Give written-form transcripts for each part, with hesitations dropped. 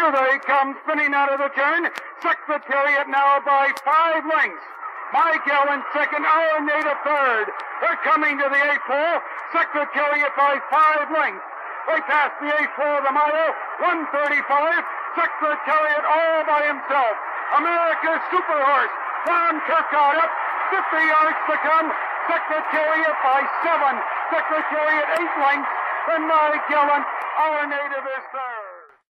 Here they come, spinning out of the turn. Secretariat now by 5 lengths. Miguel in second, our native third. They're coming to the 8th hole. Secretariat by 5 lengths. They pass the 8th hole of the mile, 135. Secretariat all by himself. America's super horse, Don Turcotte up, 50 yards to come. Secretariat by 7. Secretariat 8 lengths. And Miguel, our native, is third.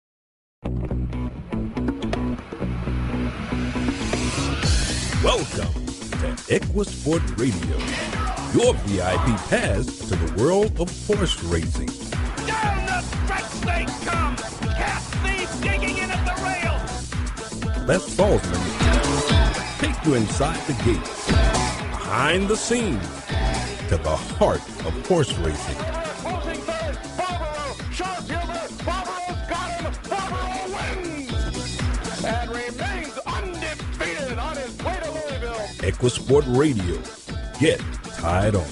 Welcome to Equisport Radio, your VIP pass to the world of horse racing. Down the stretch they come! Kathy digging in at the rail! Les Salzman take you inside the gates, behind the scenes, to the heart of horse racing. Closing third, Barbaro, Sharpshooter, Barbaro's got him, Barbaro wins! And remains undefeated on his way to Louisville. Equisport Radio, get tied on.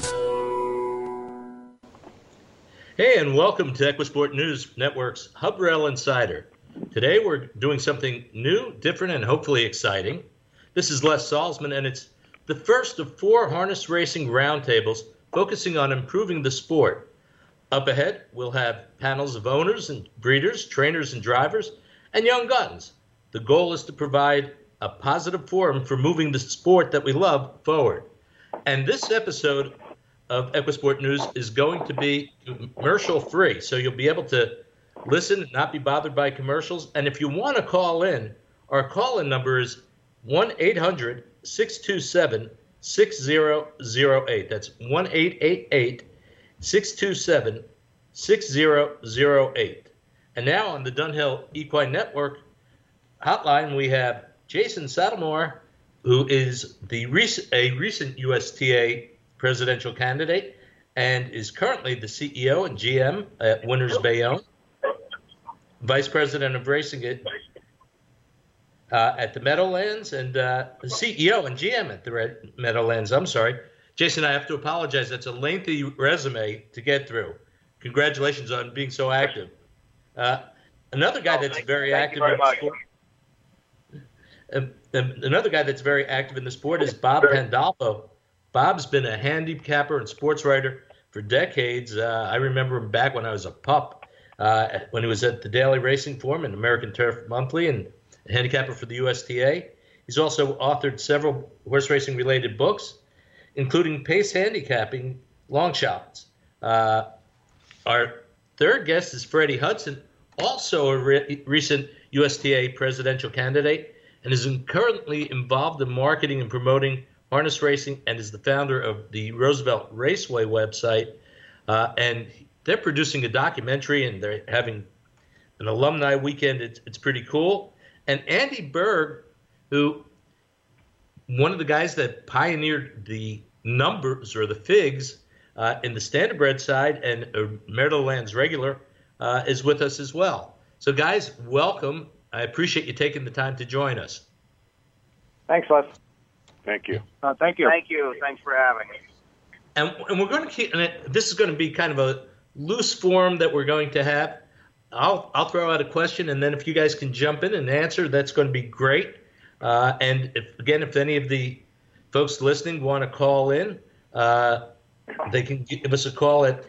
Hey, and welcome to Equisport News Network's Hub Rail Insider. Today we're doing something new, different, and hopefully exciting. This is Les Salzman, and it's the first of 4 harness racing roundtables focusing on improving the sport. Up ahead, we'll have panels of owners and breeders, trainers and drivers, and young guns. The goal is to provide a positive forum for moving the sport that we love forward. And this episode of Equisport News is going to be commercial free, so you'll be able to listen and not be bothered by commercials. And if you want to call in, our call-in number is 1-800-627-6008. That's 1-888-627-6008. And now on the Dunhill Equine Network hotline, we have Jason Saddlemore, who is a recent USTA presidential candidate and is currently the CEO and GM at Winners Bayonne, vice president of racing at the Meadowlands, and the CEO and GM at the Meadowlands. I'm sorry. Jason, I have to apologize. That's a lengthy resume to get through. Congratulations on being so active. Another guy that's very active in the sport. Another guy that's very active in the sport is Bob Pandolfo. Bob's been a handicapper and sports writer for decades. I remember him back when I was a pup, when he was at the Daily Racing Form and American Turf Monthly, and a handicapper for the USTA. He's also authored several horse racing related books, including Pace Handicapping, Long Shots. Our third guest is Freddie Hudson, also a recent USTA presidential candidate, and is currently involved in marketing and promoting harness racing, and is the founder of the Roosevelt Raceway website. And they're producing a documentary, and they're having an alumni weekend. It's pretty cool. And Andy Berg, who one of the guys that pioneered the numbers or the figs in the standardbred side and a Meadowlands regular, is with us as well. So, guys, welcome. I appreciate you taking the time to join us. Thanks, Les. Thank you. Thank you. Thank you. Thanks for having me. And we're going to keep, and this is going to be kind of a loose form that we're going to have. I'll throw out a question, and then if you guys can jump in and answer, that's going to be great. And if any of the folks listening want to call in, they can give us a call at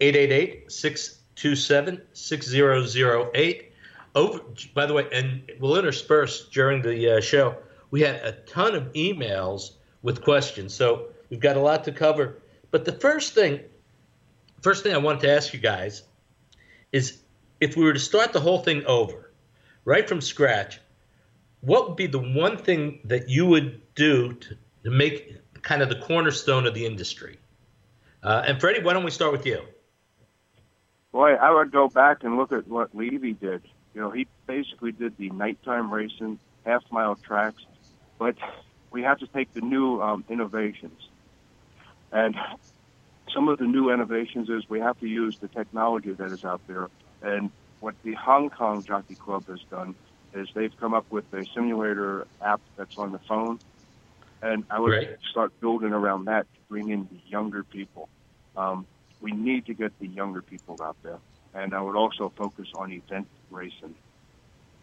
888-627-6008. By the way, and we'll intersperse during the show, we had a ton of emails with questions, so we've got a lot to cover. But the first thing I wanted to ask you guys is, if we were to start the whole thing over, right from scratch, what would be the one thing that you would do to make kind of the cornerstone of the industry? And Freddie, why don't we start with you? Boy, I would go back and look at what Levy did. You know, he basically did the nighttime racing, half-mile tracks, but we have to take the new innovations. And some of the new innovations is we have to use the technology that is out there. And what the Hong Kong Jockey Club has done is they've come up with a simulator app that's on the phone. And I would start building around that to bring in the younger people. We need to get the younger people out there. And I would also focus on event racing.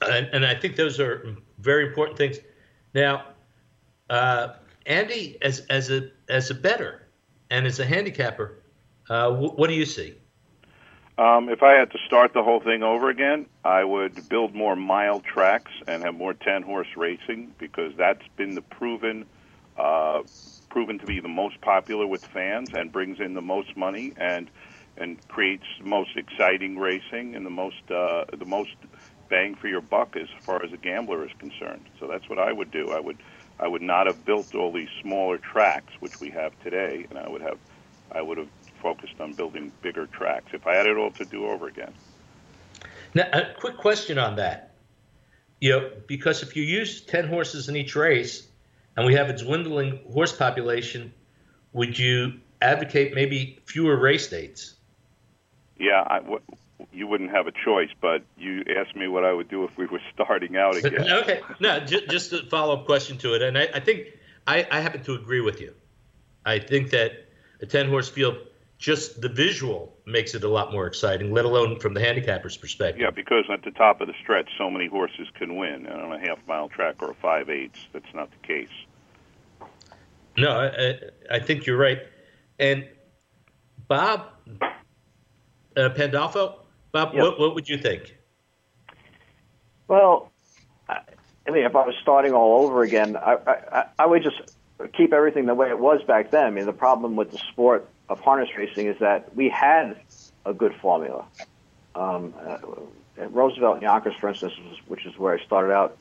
And I think those are very important things. Now, Andy, as a bettor and as a handicapper, what do you see? If I had to start the whole thing over again, I would build more mile tracks and have more 10-horse racing, because that's been proven to be the most popular with fans and brings in the most money and creates the most exciting racing and the most bang for your buck as far as a gambler is concerned. So that's what I would do. I would not have built all these smaller tracks, which we have today, and I would have focused on building bigger tracks if I had it all to do over again. Now, a quick question on that. Because if you use 10 horses in each race and we have a dwindling horse population, would you advocate maybe fewer race dates? Yeah, you wouldn't have a choice, but you asked me what I would do if we were starting out again. Okay. No, just a follow-up question to it. And I think I happen to agree with you. I think that a 10-horse field, just the visual makes it a lot more exciting, let alone from the handicapper's perspective. Yeah, because at the top of the stretch, so many horses can win. And on a half-mile track or a 5/8, that's not the case. No, I think you're right. And Bob Pandolfo, Bob, Yep. what would you think? Well, I mean, if I was starting all over again, I would just keep everything the way it was back then. I mean, the problem with the sport of harness racing is that we had a good formula. At Roosevelt and Yonkers, for instance, which is where I started out,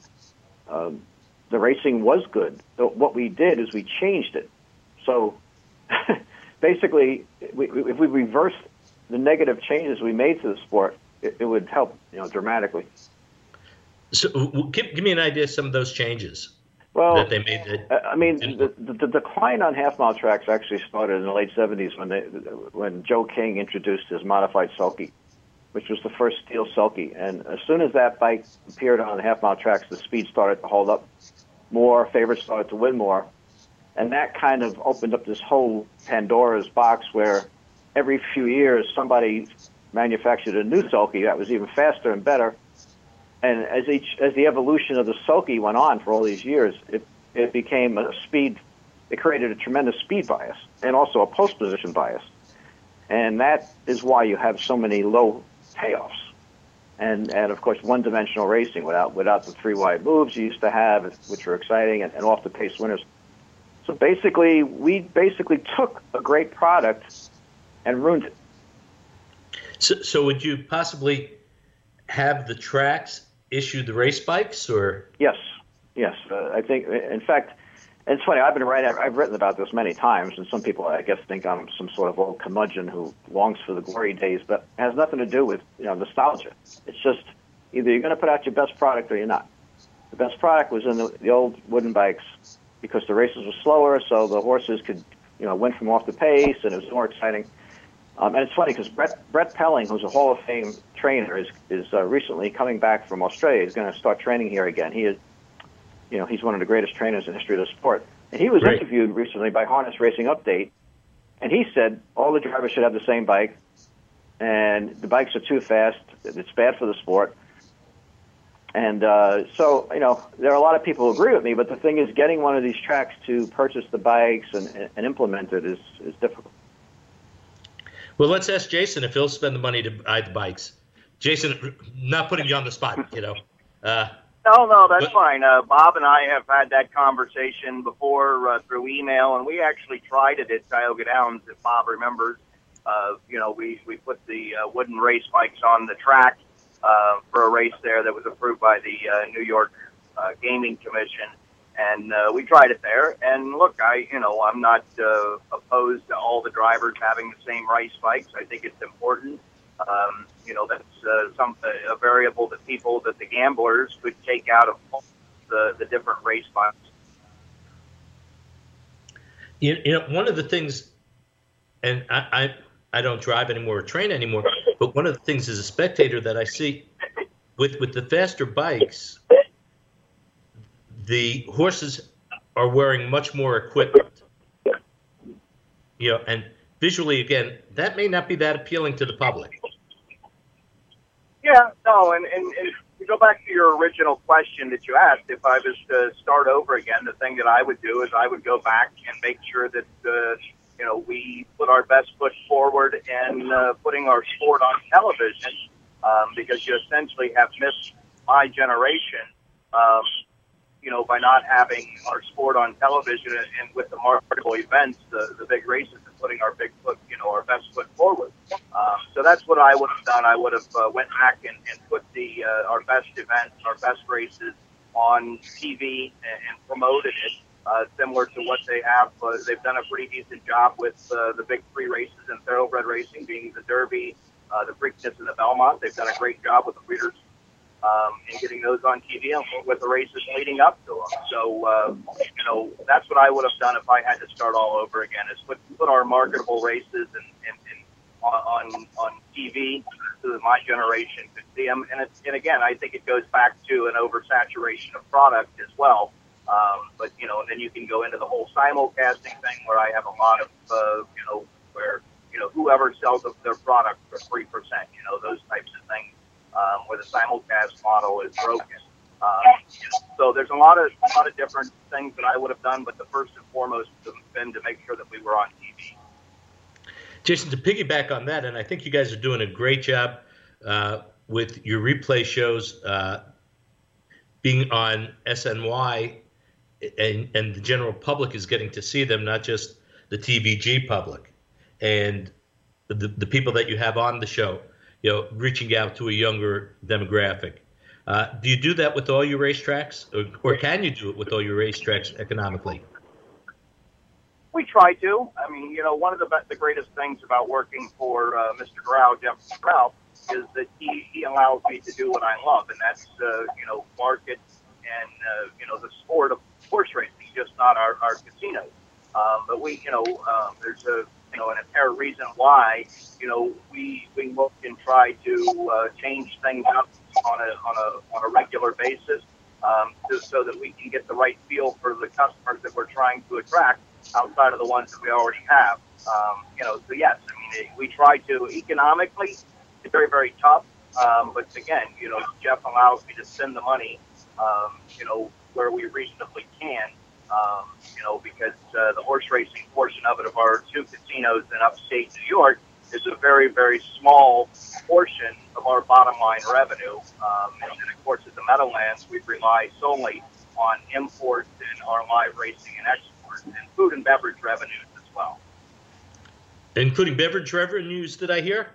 the racing was good. So what we did is we changed it. So basically, if we reversed the negative changes we made to the sport, it would help, dramatically. So give me an idea of some of those changes that they made. The decline on half-mile tracks actually started in the late 70s when Joe King introduced his modified sulky, which was the first steel sulky. And as soon as that bike appeared on the half-mile tracks, the speed started to hold up more, favorites started to win more. And that kind of opened up this whole Pandora's box where every few years somebody manufactured a new sulky that was even faster and better. And as the evolution of the sulky went on for all these years, it became it created a tremendous speed bias and also a post position bias. And that is why you have so many low payoffs. And of course, one-dimensional racing without the three wide moves you used to have, which were exciting, and off-the-pace winners. So basically, we took a great product and ruined it. So would you possibly have the tracks issue the race bikes, or? Yes. I think, in fact, it's funny. I've written about this many times, and some people, I guess, think I'm some sort of old curmudgeon who longs for the glory days, but it has nothing to do with nostalgia. It's just either you're going to put out your best product or you're not. The best product was in the old wooden bikes because the races were slower, so the horses could win from off the pace, and it was more exciting. And it's funny because Brett Pelling, who's a Hall of Fame trainer, is recently coming back from Australia. He's going to start training here again. He is, he's one of the greatest trainers in the history of the sport. And he was interviewed recently by Harness Racing Update, and he said all the drivers should have the same bike, and the bikes are too fast. It's bad for the sport. And so, there are a lot of people who agree with me, but the thing is, getting one of these tracks to purchase the bikes and implement it is difficult. Well, let's ask Jason if he'll spend the money to buy the bikes. Jason, not putting you on the spot, No, that's fine. Bob and I have had that conversation before through email, and we actually tried it at Tioga Downs, if Bob remembers. We put the wooden race bikes on the track for a race there that was approved by the New York Gaming Commission. And we tried it there. And look, I'm not opposed to all the drivers having the same race bikes. I think it's important. That's a variable that the gamblers could take out of the different race bikes. One of the things, and I don't drive anymore or train anymore, but one of the things as a spectator that I see with the faster bikes, the horses are wearing much more equipment. And visually, again, that may not be that appealing to the public. Yeah, no, and to go back to your original question that you asked, if I was to start over again, the thing that I would do is I would go back and make sure that we put our best foot forward in putting our sport on television, because you essentially have missed my generation, by not having our sport on television and with the marketable events, the big races, and putting our big foot, our best foot forward. So that's what I would have done. I would have went back and put our best events, our best races on TV and promoted it, similar to what they have. They've done a pretty decent job with the big three races in thoroughbred racing, being the Derby, the Preakness, and the Belmont. They've done a great job with the breeders in getting those on TV and with the races leading up to them. So, that's what I would have done if I had to start all over again, is put our marketable races on TV so that my generation could see them. And again, I think it goes back to an oversaturation of product as well. But, and then you can go into the whole simulcasting thing where I have a lot of, where, whoever sells their product for 3%, those types of things, where the simulcast model is broken. So there's a lot of different things that I would have done, but the first and foremost has been to make sure that we were on TV. Jason, to piggyback on that, and I think you guys are doing a great job with your replay shows being on SNY, and the general public is getting to see them, not just the TVG public. And the people that you have on the show, reaching out to a younger demographic. Do you do that with all your racetracks, or can you do it with all your racetracks economically? We try to. I mean, one of the greatest things about working for Mr. Grau, Jeff Grau, is that he allows me to do what I love, and that's market and the sport of horse racing, just not our casinos. But we, there's an apparent reason why, we look and try to change things up on a regular basis, so that we can get the right feel for the customers that we're trying to attract outside of the ones that we already have. So yes, I mean, we try to economically. It's very, very tough. But again, Jeff allows me to spend the money, where we reasonably can. Because the horse racing portion of it, of our two casinos in upstate New York, is a very, very small portion of our bottom line revenue. And of course, at the Meadowlands, we rely solely on imports and our live racing and exports, and food and beverage revenues as well. Including beverage revenues, did I hear?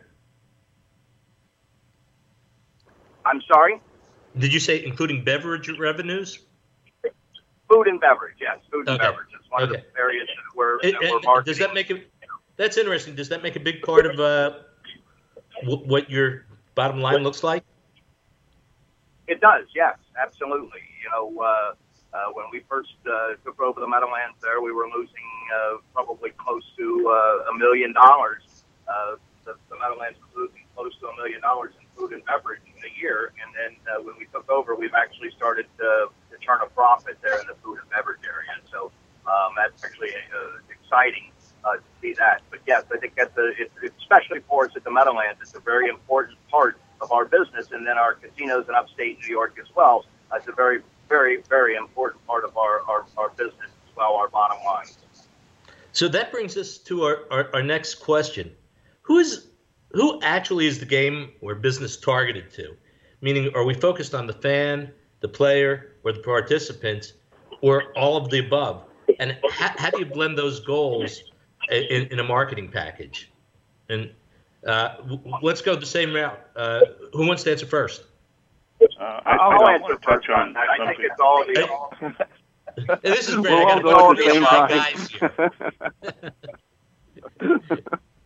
I'm sorry? Did you say including beverage revenues? Food and beverage, yes. Food and beverage. It's one of the areas that we're marketing. Does that make it? That's interesting. Does that make a big part of what your bottom line looks like? It does, yes, absolutely. When we first took over the Meadowlands there, we were losing probably close to $1 million. The Meadowlands was losing close to $1 million in food and beverage in a year. And then when we took over, we've actually started to turn a profit there in the food and beverage area. So that's actually exciting to see that. But yes, I think that's especially for us at the Meadowlands, it's a very important part of our business. And then our casinos in upstate New York as well. It's a very, very, very important part of our business as well, our bottom line. So that brings us to our next question. Who actually is the game or business targeted to? Meaning, are we focused on the fan, the player, or the participants, or all of the above? And how do you blend those goals in a marketing package? And let's go the same route. Who wants to answer first? I'll answer first. I think it's all of the. This is great. I got to go my guys here.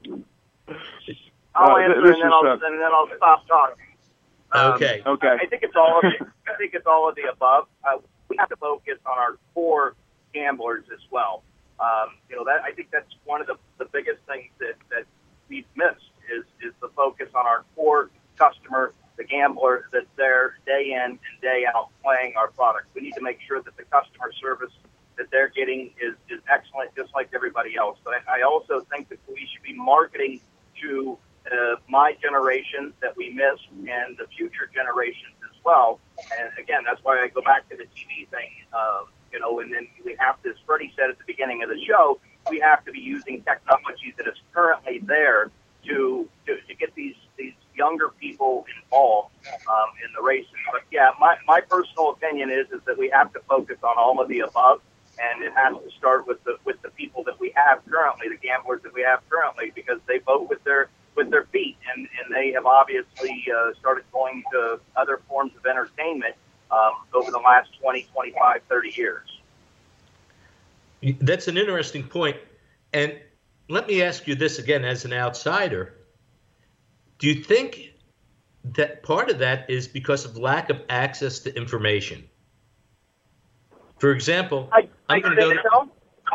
I'll answer and then I'll stop talking. Okay. I think it's all of the above. We have to focus on our core gamblers as well. I think that's one of the biggest things that we've missed is the focus on our core customer, the gambler that's there day in and day out playing our product. We need to make sure that the customer service that they're getting is excellent, just like everybody else. But I also think that we should be marketing to my generation that we missed and the future generations as well. And again, that's why I go back to the TV thing. And then we have to, as Freddie said at the beginning of the show, we have to be using technology that is currently there to get these younger people involved in the races. But yeah, my personal opinion is that we have to focus on all of the above, and it has to start with the people that we have currently, the gamblers that we have currently, because they vote with their feet, and they have obviously started going to other forms of entertainment over the last 20, 25, 30 years. That's an interesting point. And let me ask you this again as an outsider. Do you think that part of that is because of lack of access to information? For example, I'm going to go to...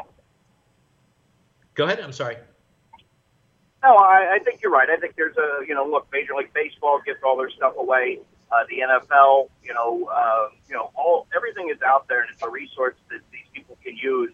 Go ahead. I'm sorry. No, I think you're right. I think there's look, Major League Baseball gets all their stuff away. The NFL, everything is out there, and it's a resource that these people can use,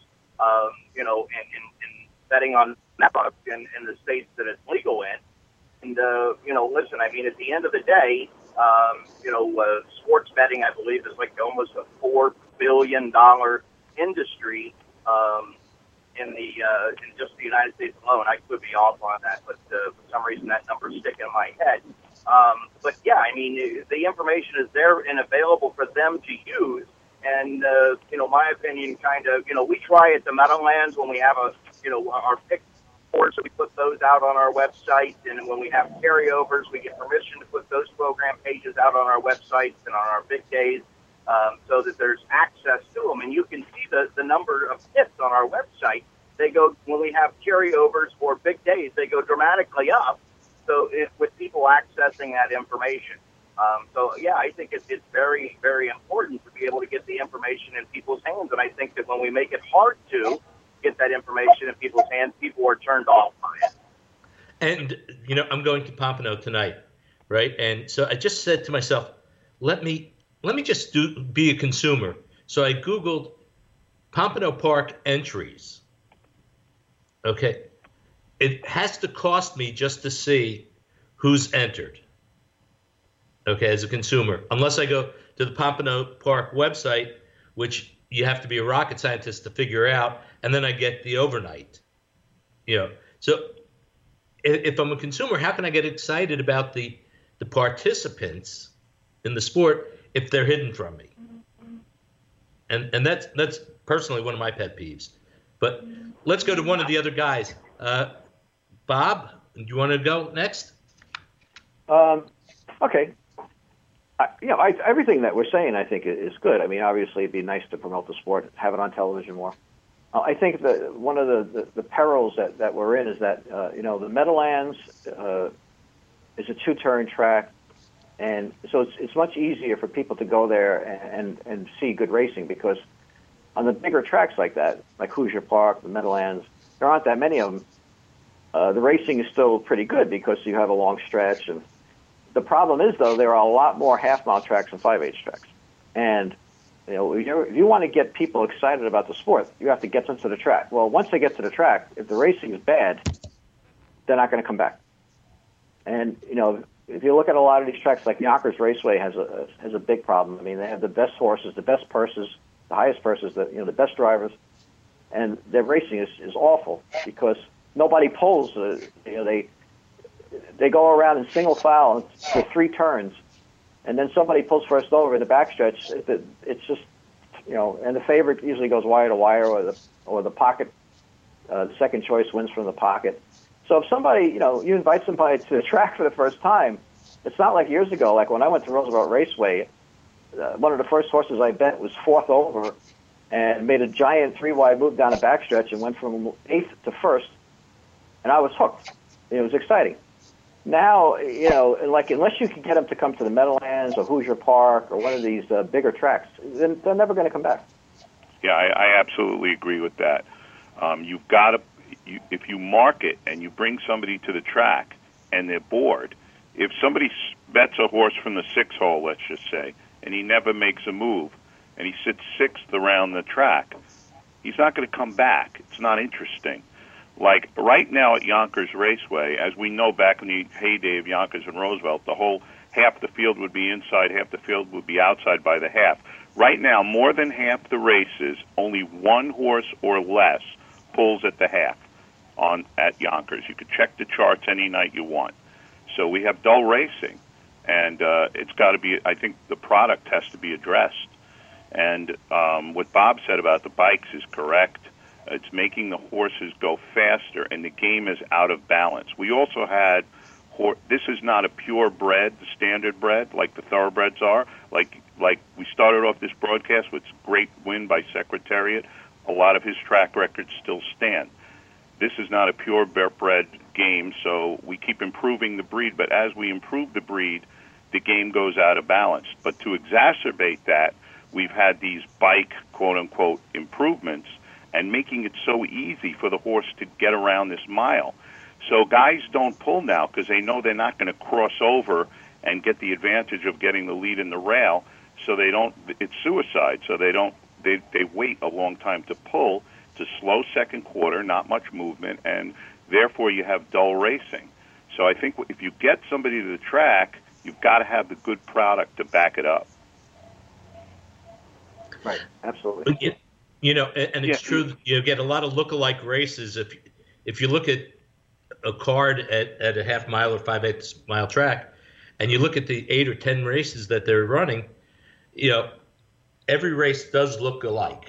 in betting on network in the states that it's legal in. And, listen, I mean, at the end of the day, sports betting, I believe, is like almost a $4 billion industry in just the United States alone. I could be off on that, but for some reason that number's sticking in my head. But yeah, I mean, the information is there and available for them to use. And, my opinion, kind of, we try at the Meadowlands when we have our pick boards, so we put those out on our website. And when we have carryovers, we get permission to put those program pages out on our websites and on our big days, so that there's access to them. And you can see the number of hits on our website. They go, when we have carryovers or big days, they go dramatically up. So with people accessing that information. So yeah, I think it's very, very important to be able to get the information in people's hands. And I think that when we make it hard to get that information in people's hands, people are turned off by it. And, I'm going to Pompano tonight, right? And so I just said to myself, let me just be a consumer. So I Googled Pompano Park entries. Okay. It has to cost me just to see who's entered. Okay, as a consumer, unless I go to the Pompano Park website, which you have to be a rocket scientist to figure out, and then I get the overnight. So if I'm a consumer, how can I get excited about the participants in the sport if they're hidden from me? And that's personally one of my pet peeves. But let's go to one of the other guys. Bob, do you want to go next? Okay. Everything that we're saying, I think, is good. I mean, obviously, it'd be nice to promote the sport, have it on television more. I think that one of the perils that we're in is that, the Meadowlands is a two-turn track, and so it's much easier for people to go there and see good racing, because on the bigger tracks like that, like Hoosier Park, the Meadowlands, there aren't that many of them. The racing is still pretty good because you have a long stretch. And the problem is, though, there are a lot more half-mile tracks and 5/8 tracks. And, if you want to get people excited about the sport, you have to get them to the track. Well, once they get to the track, if the racing is bad, they're not going to come back. And, if you look at a lot of these tracks, like Yonkers Raceway has a big problem. I mean, they have the best horses, the best purses, the highest purses, the best drivers, and their racing is awful because nobody pulls. They go around in single file with 3 turns, and then somebody pulls first over in the backstretch. It's just, and the favorite usually goes wire to wire, or the pocket. The second choice wins from the pocket. So if somebody, you invite somebody to the track for the first time, it's not like years ago. Like when I went to Roosevelt Raceway, one of the first horses I bet was 4th over, and made a giant 3-wide move down the backstretch and went from 8th to 1st, and I was hooked. It was exciting. Now, unless you can get them to come to the Meadowlands or Hoosier Park or one of these bigger tracks, then they're never going to come back. Yeah, I absolutely agree with that. You've got to, if you market and you bring somebody to the track and they're bored, if somebody bets a horse from the 6th hole, let's just say, and he never makes a move, and he sits 6th around the track, he's not going to come back. It's not interesting. Like right now at Yonkers Raceway, as we know back in the heyday of Yonkers and Roosevelt, the whole half the field would be inside, half the field would be outside by the half. Right now, more than half the races, only one horse or less pulls at the half at Yonkers. You could check the charts any night you want. So we have dull racing, and it's got to be, I think the product has to be addressed. And what Bob said about the bikes is correct. It's making the horses go faster, and the game is out of balance. We also had, this is not a pure bred, the standard bred, like the thoroughbreds are. Like we started off this broadcast with a great win by Secretariat. A lot of his track records still stand. This is not a pure bred game, so we keep improving the breed. But as we improve the breed, the game goes out of balance. But to exacerbate that, we've had these bike, quote-unquote, improvements and making it so easy for the horse to get around this mile. So guys don't pull now because they know they're not going to cross over and get the advantage of getting the lead in the rail. So they don't. It's suicide. So they don't. They wait a long time to pull. It's a slow second quarter, not much movement, and therefore you have dull racing. So I think if you get somebody to the track, you've got to have the good product to back it up. Right. Absolutely. You know, and it's true. You get a lot of look-alike races. If you look at a card at a half mile or 5/8 mile track, and you look at the 8 or 10 races that they're running, you know, every race does look alike.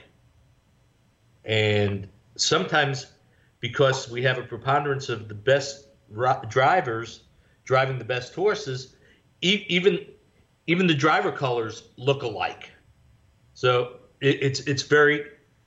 And sometimes, because we have a preponderance of the best drivers driving the best horses, even the driver colors look alike. So it's very.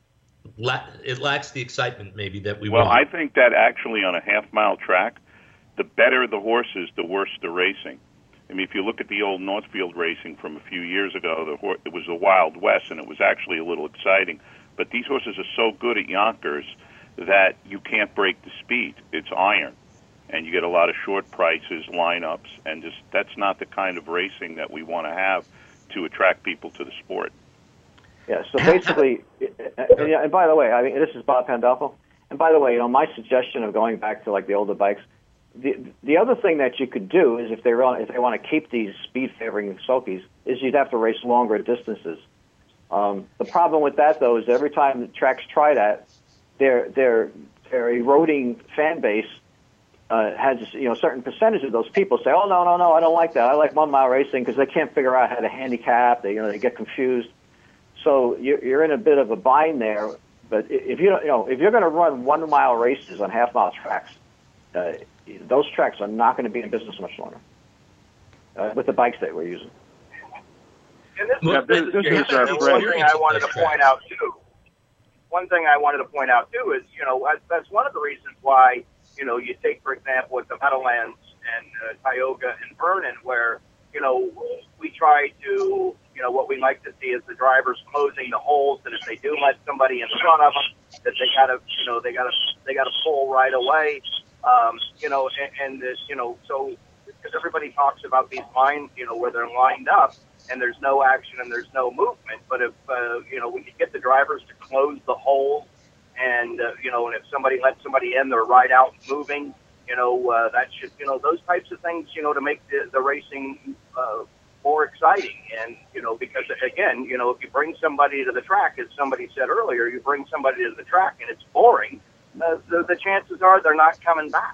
It lacks the excitement maybe that we want. Well, I think that actually on a half-mile track, the better the horses, the worse the racing. I mean, if you look at the old Northfield racing from a few years ago, it was the Wild West, and it was actually a little exciting. But these horses are so good at Yonkers that you can't break the speed. It's iron, and you get a lot of short prices, lineups, and just that's not the kind of racing that we want to have to attract people to the sport. Yeah, so basically, and by the way, I mean, this is Bob Pandolfo. And by the way, you know, my suggestion of going back to like the older bikes, the other thing that you could do is if they want to keep these speed favoring sulkies, is you'd have to race longer distances. The problem with that though is every time the tracks try that, their eroding fan base has, you know, a certain percentage of those people say, oh no, I don't like that. I like 1 mile racing because they can't figure out how to handicap. They get confused. So you're in a bit of a bind there. But if you're going to run 1 mile races on half mile tracks, those tracks are not going to be in business much longer with the bikes that we're using. And this is one thing I wanted to point out too. One thing I wanted to point out too is, you know, that's one of the reasons why, you know, you take, for example, with the Meadowlands and Tioga and Vernon, where, you know, we try to, you know, what we like to see is the drivers closing the holes, and if they do let somebody in front of them, that they gotta pull right away. You know, and you know, so because everybody talks about these lines, you know, where they're lined up and there's no action and there's no movement. But if you know, we could get the drivers to close the holes, and you know, and if somebody lets somebody in, they're right out moving. You know, that should, you know, those types of things, you know, to make the racing more exciting. And, you know, because again, you know, if you bring somebody to the track, as somebody said earlier, you bring somebody to the track and it's boring, the chances are they're not coming back.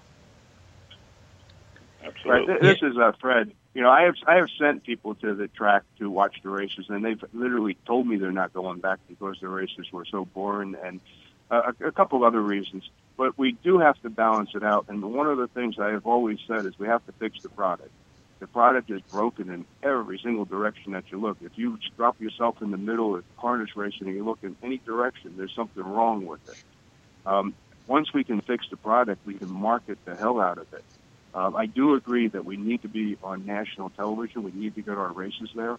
Absolutely. Right. This is Fred. You know, I have sent people to the track to watch the races, and they've literally told me they're not going back because the races were so boring, and a couple of other reasons. But we do have to balance it out. And one of the things I have always said is we have to fix the product. The product is broken in every single direction that you look. If you drop yourself in the middle of harness racing and you look in any direction, there's something wrong with it. Once we can fix the product, we can market the hell out of it. I do agree that we need to be on national television. We need to get our races there.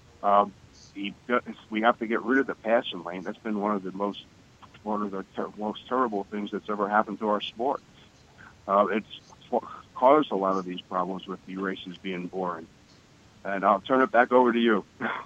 We have to get rid of the passing lane. That's been one of the most terrible things that's ever happened to our sport. It's caused a lot of these problems with the races being boring. And I'll turn it back over to you.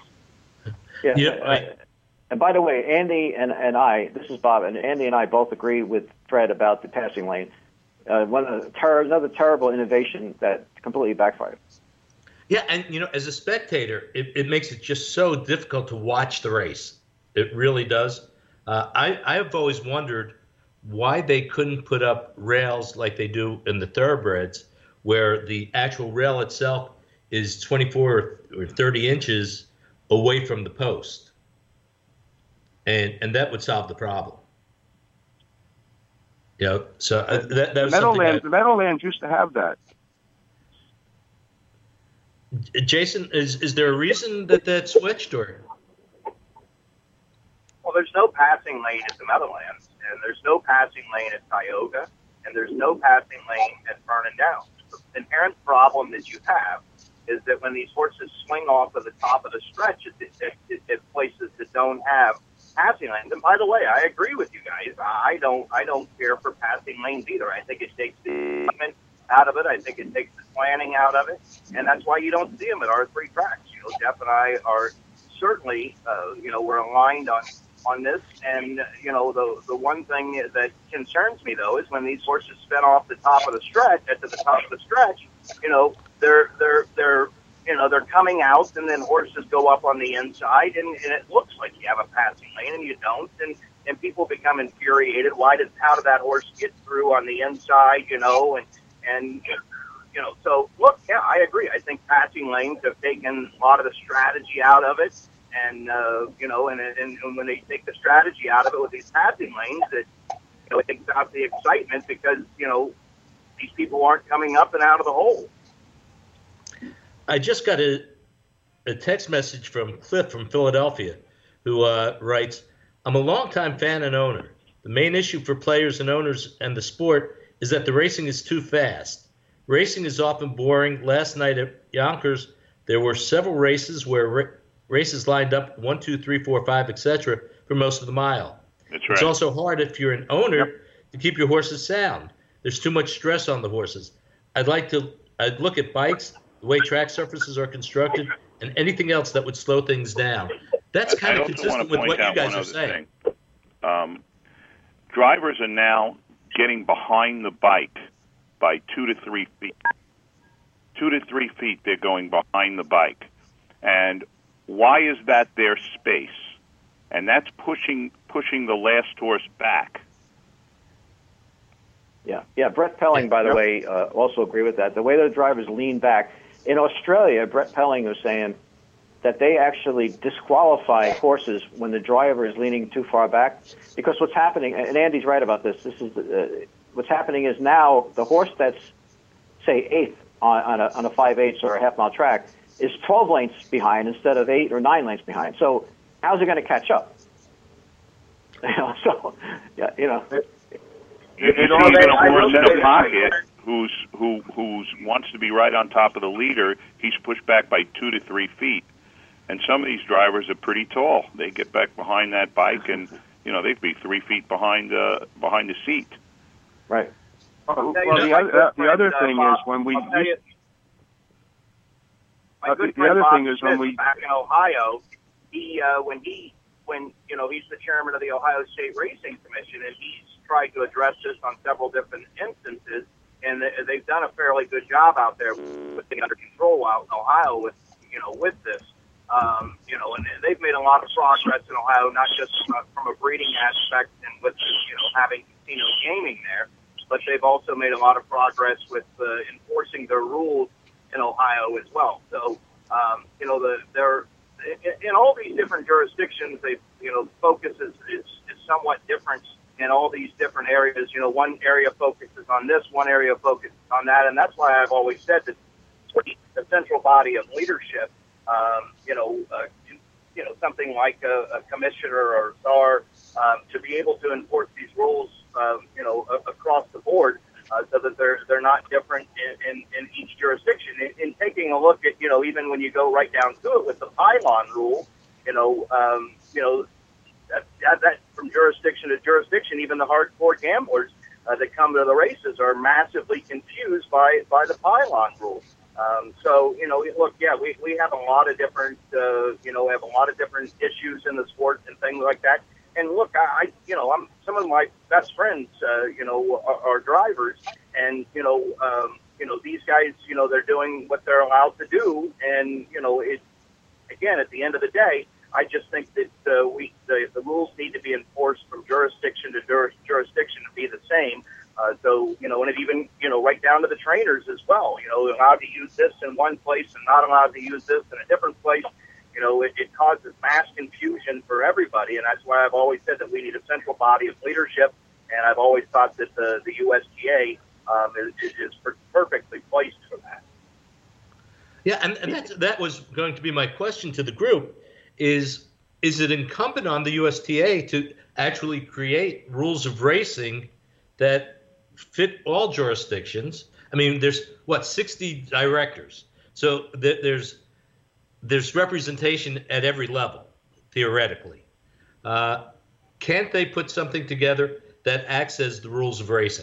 And by the way, Andy and I, this is Bob, and Andy and I both agree with Fred about the passing lane. Another terrible innovation that completely backfired. Yeah, and as a spectator, it makes it just so difficult to watch the race. It really does. I've always wondered why they couldn't put up rails like they do in the thoroughbreds, where the actual rail itself is 24 or 30 inches away from the post, and that would solve the problem. So that was the Meadowlands used to have that. Jason, is there a reason that switched, or? Well, there's no passing lane at the Meadowlands, and there's no passing lane at Tioga, and there's no passing lane at Vernon Downs. The inherent problem that you have is that when these horses swing off of the top of the stretch at places that don't have passing lanes, and by the way, I agree with you guys. I don't care for passing lanes either. I think it takes the equipment out of it. I think it takes the planning out of it, and that's why you don't see them at our 3 tracks. Jeff and I are certainly, we're aligned on this, and the one thing that concerns me though is when these horses spin off the top of the stretch, they're coming out, and then horses go up on the inside, and it looks like you have a passing lane, and you don't, and people become infuriated. How did that horse get through on the inside? So look, yeah, I agree. I think passing lanes have taken a lot of the strategy out of it, and and when they take the strategy out of it with these passing lanes, it takes out the excitement because these people aren't coming up and out of the hole. I just got a text message from Cliff from Philadelphia, who writes, "I'm a longtime fan and owner. The main issue for players and owners and the sport is that the racing is too fast. Racing is often boring. Last night at Yonkers, there were several races where races lined up 1, 2, 3, 4, 5, etc. for most of the mile. That's right. It's also hard if you're an owner to keep your horses sound. There's too much stress on the horses. I'd look at bikes, the way track surfaces are constructed, and anything else that would slow things down." That's kind of consistent with what you guys are saying. Drivers are now getting behind the bike by 2 to 3 feet. 2 to 3 feet they're going behind the bike. And why is that their space? And that's pushing the last horse back. Yeah. Brett Pelling, by the way, also agree with that. The way the drivers lean back. In Australia, Brett Pelling was saying that they actually disqualify horses when the driver is leaning too far back, because what's happening, and Andy's right about this, what's happening is now the horse that's, say, 8th on a 5/8 or a half-mile track is 12 lengths behind instead of 8 or 9 lengths behind. So how's it going to catch up? It's even a horse in a pocket who wants to be right on top of the leader. He's pushed back by 2 to 3 feet, and some of these drivers are pretty tall. They get back behind that bike, and they'd be 3 feet behind the seat. Right. Well, the other thing is when we. My good friend Bob Smith, back in Ohio, he's the chairman of the Ohio State Racing Commission, and he's tried to address this on several different instances, and they've done a fairly good job out there with it under control out in Ohio with this. And they've made a lot of progress in Ohio, not just from a breeding aspect and with having casino gaming there, but they've also made a lot of progress with enforcing their rules in Ohio as well. So, they're in all these different jurisdictions. The focus is somewhat different in all these different areas. One area focuses on this, one area focuses on that, and that's why I've always said that the central body of leadership, something like a commissioner or czar, to be able to enforce these rules, across the board, so that they're not different in each jurisdiction. In taking a look at, even when you go right down to it with the pylon rule, that from jurisdiction to jurisdiction, even the hardcore gamblers that come to the races are massively confused by the pylon rule. We have a lot of different, have a lot of different issues in the sport and things like that. And look, I'm some of my best friends, are drivers, and these guys, they're doing what they're allowed to do, again, at the end of the day, I just think that the rules need to be enforced from jurisdiction to jurisdiction to be the same. So, and it even, right down to the trainers as well, allowed to use this in one place and not allowed to use this in a different place. It causes mass confusion for everybody. And that's why I've always said that we need a central body of leadership. And I've always thought that the USTA is perfectly placed for that. Yeah, and that was going to be my question to the group, is it incumbent on the USTA to actually create rules of racing that fit all jurisdictions? I mean, there's, 60 directors. So there's representation at every level, theoretically. Can't they put something together that acts as the rules of racing?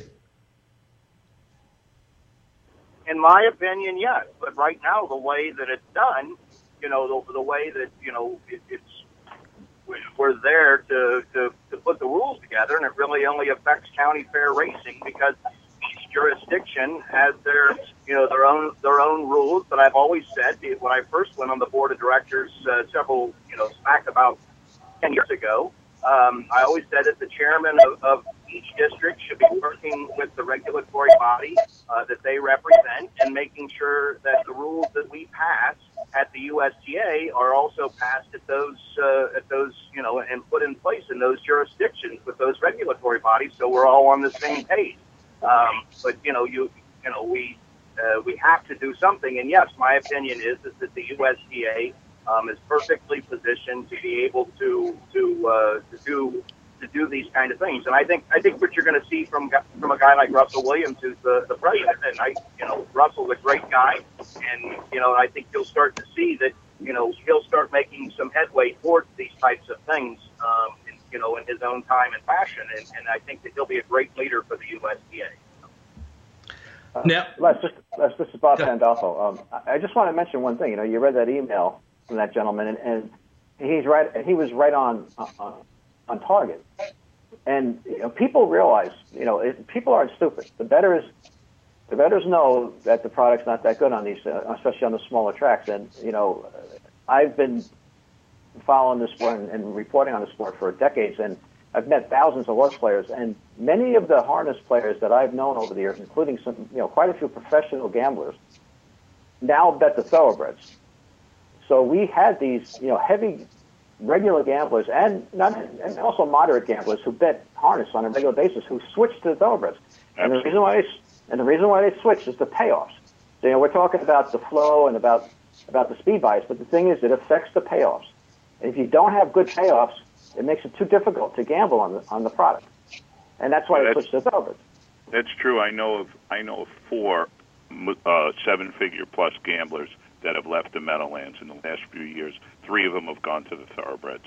In my opinion, yes. But right now, the way that it's done, the way that, we're there to put the rules together, and it really only affects county fair racing because each jurisdiction has their own rules. But I've always said, when I first went on the board of directors back about 10 years ago, I always said that the chairman of each district should be working with the regulatory body that they represent and making sure that the rules that we pass at the USTA are also passed at those and put in place in those jurisdictions with those regulatory bodies, so we're all on the same page. But we have to do something, and yes, my opinion is that the USTA is perfectly positioned to be able to do these kind of things. And I think what you're going to see from a guy like Russell Williams, who's the president, and Russell's a great guy, and I think you'll start to see that he'll start making some headway towards these types of things, in his own time and fashion, and I think that he'll be a great leader for the USDA. Now, this is Bob Pandolfo. I just want to mention one thing. You read that email from that gentleman, and he's right. He was right on target. And people realize, people aren't stupid. The bettors know that the product's not that good on these, especially on the smaller tracks. And I've been following this sport and reporting on the sport for decades, and I've met thousands of horse players, and many of the harness players that I've known over the years, including some, quite a few professional gamblers, now bet the thoroughbreds. So we had these, heavy, regular gamblers and also moderate gamblers who bet harness on a regular basis who switched to the thoroughbreds. And the reason why they switched is the payoffs. So, we're talking about the flow and about the speed bias, but the thing is, it affects the payoffs. And if you don't have good payoffs, it makes it too difficult to gamble on the product, and that's why they switched to thoroughbreds. That's true. I know of 4 7-figure plus gamblers that have left the Meadowlands in the last few years. 3 of them have gone to the thoroughbreds.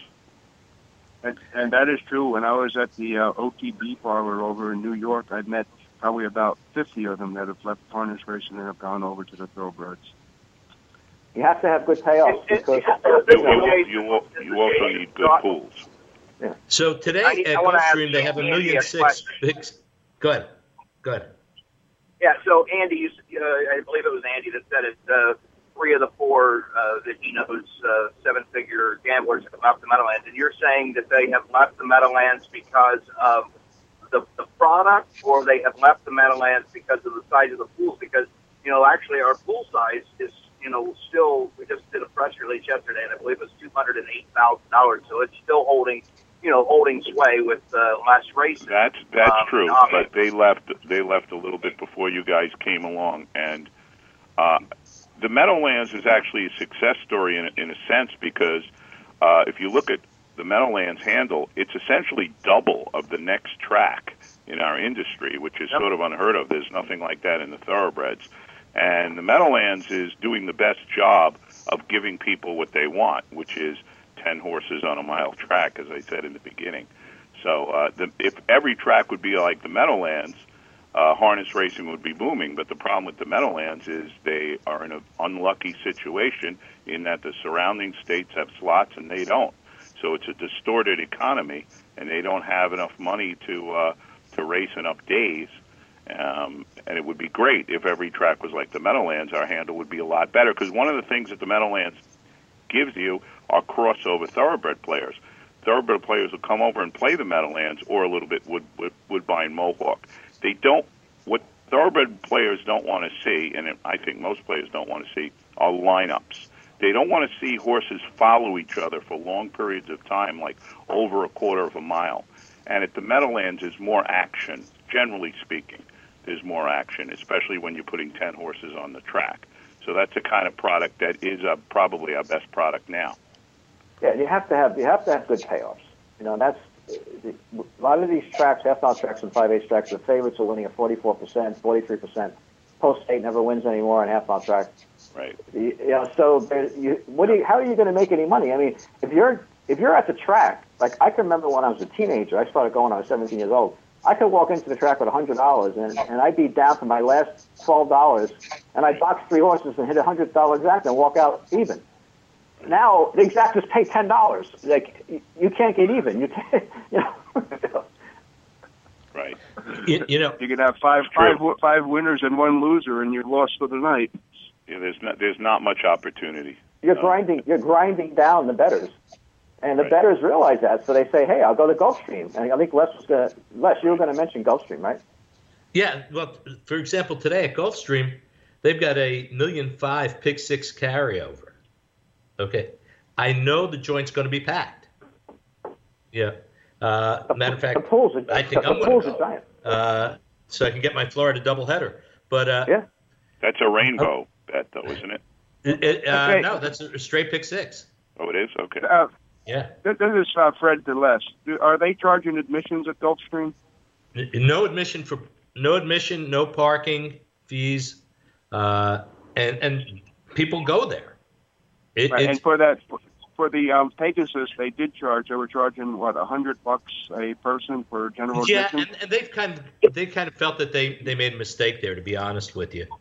And that is true. When I was at the OTB parlor over in New York, I'd met probably about 50 of them that have left harness racing and have gone over to the thoroughbreds. You have to have good payoffs because you also need good pools. Yeah. So today at Gulfstream they have 1.6 million. Go ahead. Yeah. So Andy, I believe it was Andy that said it. 3 of the 4 that he knows 7-figure gamblers have left the Meadowlands, and you're saying that they have left the Meadowlands because of the product, or they have left the Meadowlands because of the size of the pools? Because actually our pool size is still, we just did a press release yesterday, and I believe it was $208,000. So it's still holding sway with less races. That's true, but they left a little bit before you guys came along, and the Meadowlands is actually a success story in a sense because if you look at the Meadowlands handle, it's essentially double of the next track in our industry, which is sort of unheard of. There's nothing like that in the thoroughbreds. And the Meadowlands is doing the best job of giving people what they want, which is 10 horses on a mile track, as I said in the beginning. So if every track would be like the Meadowlands, harness racing would be booming. But the problem with the Meadowlands is they are in an unlucky situation in that the surrounding states have slots and they don't. So it's a distorted economy, and they don't have enough money to race enough days. And it would be great if every track was like the Meadowlands. Our handle would be a lot better, because one of the things that the Meadowlands gives you are crossover thoroughbred players. Thoroughbred players will come over and play the Meadowlands, or a little bit Woodbine Mohawk. They don't. What thoroughbred players don't want to see, and I think most players don't want to see, are lineups. They don't want to see horses follow each other for long periods of time, like over a quarter of a mile. And at the Meadowlands, there's more action, generally speaking. There's more action, especially when you're putting 10 horses on the track. So that's the kind of product that is probably our best product now. Yeah, you have to have good payoffs. You know, that's a lot of these tracks, half-mile tracks and 5/8 tracks. The favorites are winning at 44%, 43%. Post-8 never wins anymore on half-mile tracks. Right. You know, so how are you going to make any money? I mean, if you're at the track, like I can remember when I was a teenager, I started going when I was 17 years old. I could walk into the track with $100, and I'd be down to my last $12, and I'd box 3 horses and hit a $100 exact and walk out even. Now the exactors pay $10. Like you can't get even. You can't, you know. Right. You know, you could have five winners and 1 loser, and you're lost for the night. Yeah, there's not much opportunity. You're grinding down the bettors, and the bettors realize that, so they say, "Hey, I'll go to Gulfstream." And I think Les, you were going to mention Gulfstream, right? Yeah. Well, for example, today at Gulfstream, they've got a $1.5 million pick 6 carryover. Okay, I know the joint's going to be packed. Yeah. Matter of fact, I think I'm going to go, so I can get my Florida doubleheader. But yeah, that's a rainbow bet, though, isn't it? No, that's a straight pick 6. Oh, it is? Okay. Yeah. This is Fred DeLess. Are they charging admissions at Gulfstream? No admission, no parking fees, and people go there. And for the Pegasus, they did charge. They were charging $100 a person for general admission. Yeah, and they've kind of felt that they made a mistake there. To be honest with you,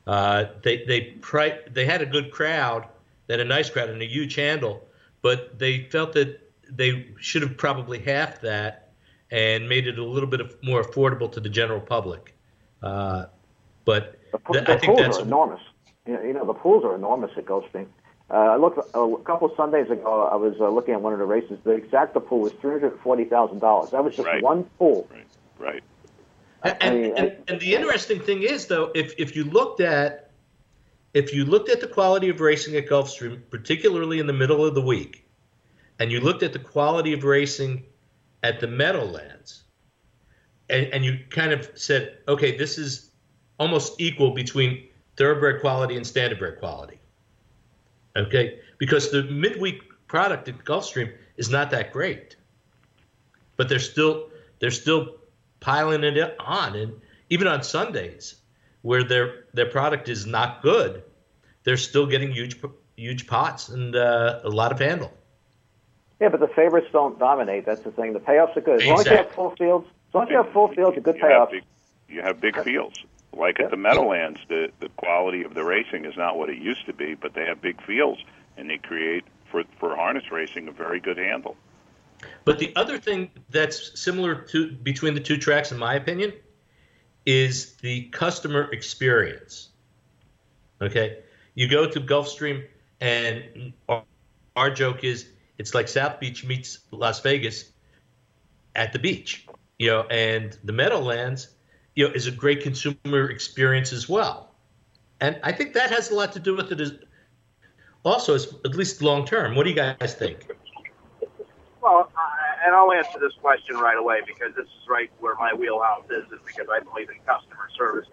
they had a good crowd, they had a nice crowd and a huge handle, but they felt that they should have probably halved that and made it a little bit more affordable to the general public. But I think that's enormous. You know, the pools are enormous at Gulfstream. I looked a couple of Sundays ago. I was looking at one of the races. The exacta pool was $340,000. That was just one pool. Right. And the interesting thing is, though, if you looked at the quality of racing at Gulfstream, particularly in the middle of the week, and you looked at the quality of racing at the Meadowlands, and you kind of said, okay, this is almost equal between thoroughbred quality and standardbred quality. Okay, because the midweek product at Gulfstream is not that great, but they're still piling it on, and even on Sundays where their product is not good, they're still getting huge pots and a lot of handle. Yeah, but the favorites don't dominate. That's the thing. The payoffs are good. As long as you have full fields, a good payoff. You have big fields. Like at the Meadowlands, the quality of the racing is not what it used to be, but they have big fields, and they create, for harness racing, a very good handle. But the other thing that's similar to between the two tracks, in my opinion, is the customer experience. Okay? You go to Gulfstream, and our joke is it's like South Beach meets Las Vegas at the beach. You know, and the Meadowlands, you know, is a great consumer experience as well. And I think that has a lot to do with it also, at least long term. What do you guys think? Well, and I'll answer this question right away because this is right where my wheelhouse is because I believe in customer service.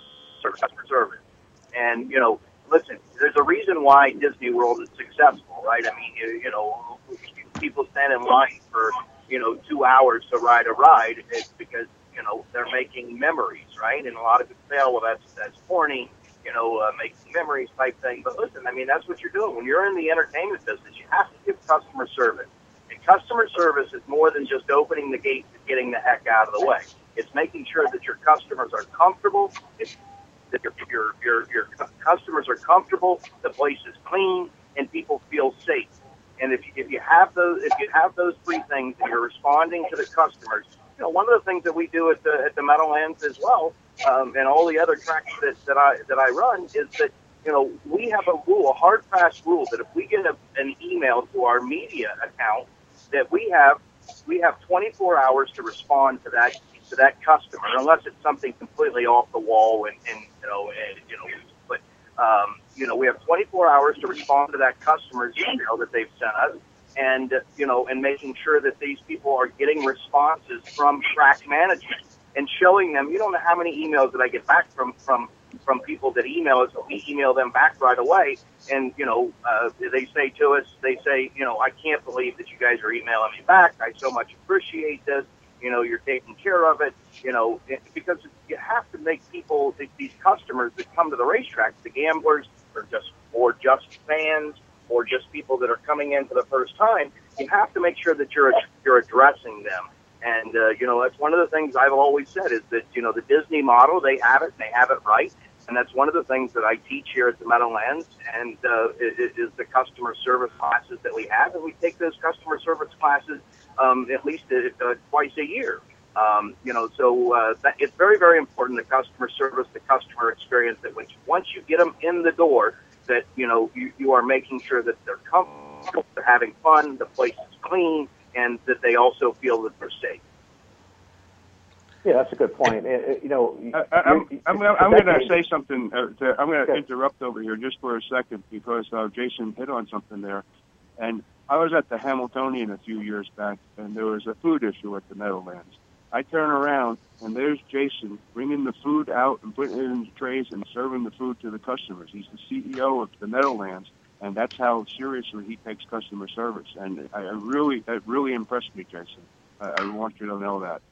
And, you know, listen, there's a reason why Disney World is successful, right? I mean, you know, people stand in line for, 2 hours to ride a ride. It's because, they're making memories, right? And a lot of people say, oh, well, that's corny, making memories type thing. But listen, I mean, that's what you're doing. When you're in the entertainment business, you have to give customer service. And customer service is more than just opening the gate and getting the heck out of the way. It's making sure that your customers are comfortable. That your customers are comfortable, the place is clean, and people feel safe. And if you have those 3 things, and you're responding to the customers, one of the things that we do at the Meadowlands as well, and all the other tracks that I run is that we have a rule, a hard, fast rule that if we get an email to our media account, that we have 24 hours to respond to that customer, unless it's something completely off the wall but we have 24 hours to respond to that customer's email that they've sent us, and making sure that these people are getting responses from track management and showing them. You don't know how many emails that I get back from people that email us, but we email them back right away. And, they say to us, I can't believe that you guys are emailing me back. I so much appreciate this. You're taking care of it, because you have to make people, these customers that come to the racetrack, the gamblers or just fans or just people that are coming in for the first time, you have to make sure that you're addressing them. And, that's one of the things I've always said is that, the Disney model, they have it right. And that's one of the things that I teach here at the Meadowlands, and is the customer service classes that we have. And we take those customer service classes at least twice a year. It's very, very important, the customer service, the customer experience, that once you get them in the door, that, you are making sure that they're comfortable, they're having fun, the place is clean, and that they also feel that they're safe. Yeah, that's a good point. I'm going to say something. I'm going to interrupt over here just for a second, because Jason hit on something there. And I was at the Hamiltonian a few years back, and there was a food issue at the Meadowlands. I turn around, and there's Jason bringing the food out and putting it in the trays and serving the food to the customers. He's the CEO of the Meadowlands, and that's how seriously he takes customer service. And that really impressed me, Jason. I want you to know that.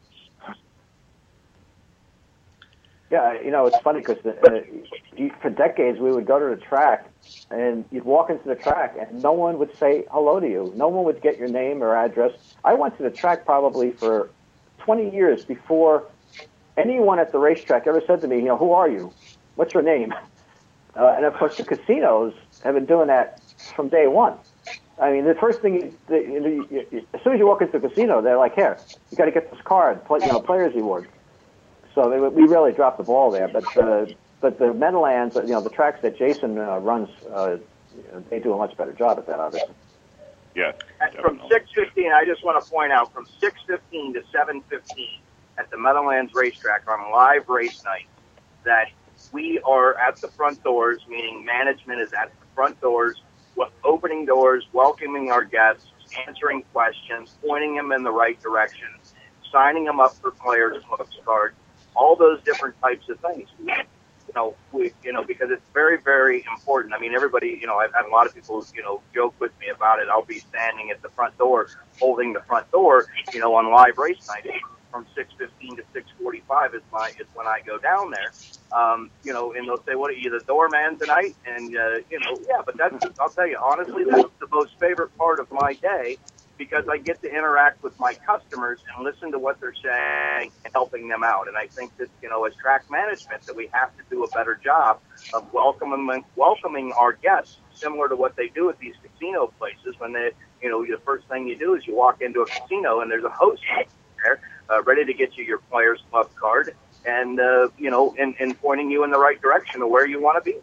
Yeah, it's funny because for decades we would go to the track and you'd walk into the track and no one would say hello to you. No one would get your name or address. I went to the track probably for 20 years before anyone at the racetrack ever said to me, who are you? What's your name? And of course the casinos have been doing that from day one. I mean, the first thing, as soon as you walk into the casino, they're like, here, you got to get this card, Players Reward. So we really dropped the ball there. But the Meadowlands, the tracks that Jason runs, they do a much better job at that, obviously. Yeah. From 6:15, I just want to point out, from 6:15 to 7:15 at the Meadowlands racetrack on live race night, that we are at the front doors, meaning management is at the front doors, opening doors, welcoming our guests, answering questions, pointing them in the right direction, signing them up for Players Club cards, all those different types of things. Because it's very, very important. I mean, everybody, I've had a lot of people, joke with me about it. I'll be standing at the front door, holding the front door, on live race night from 6:15 to 6:45 is when I go down there. And they'll say, "What are you, the doorman tonight?" And yeah, but I'll tell you honestly, that's the most favorite part of my day, because I get to interact with my customers and listen to what they're saying and helping them out. And I think that, as track management, that we have to do a better job of welcoming our guests, similar to what they do at these casino places. When the first thing you do is you walk into a casino and there's a host there ready to get you your Players Club card and, and pointing you in the right direction of where you want to be.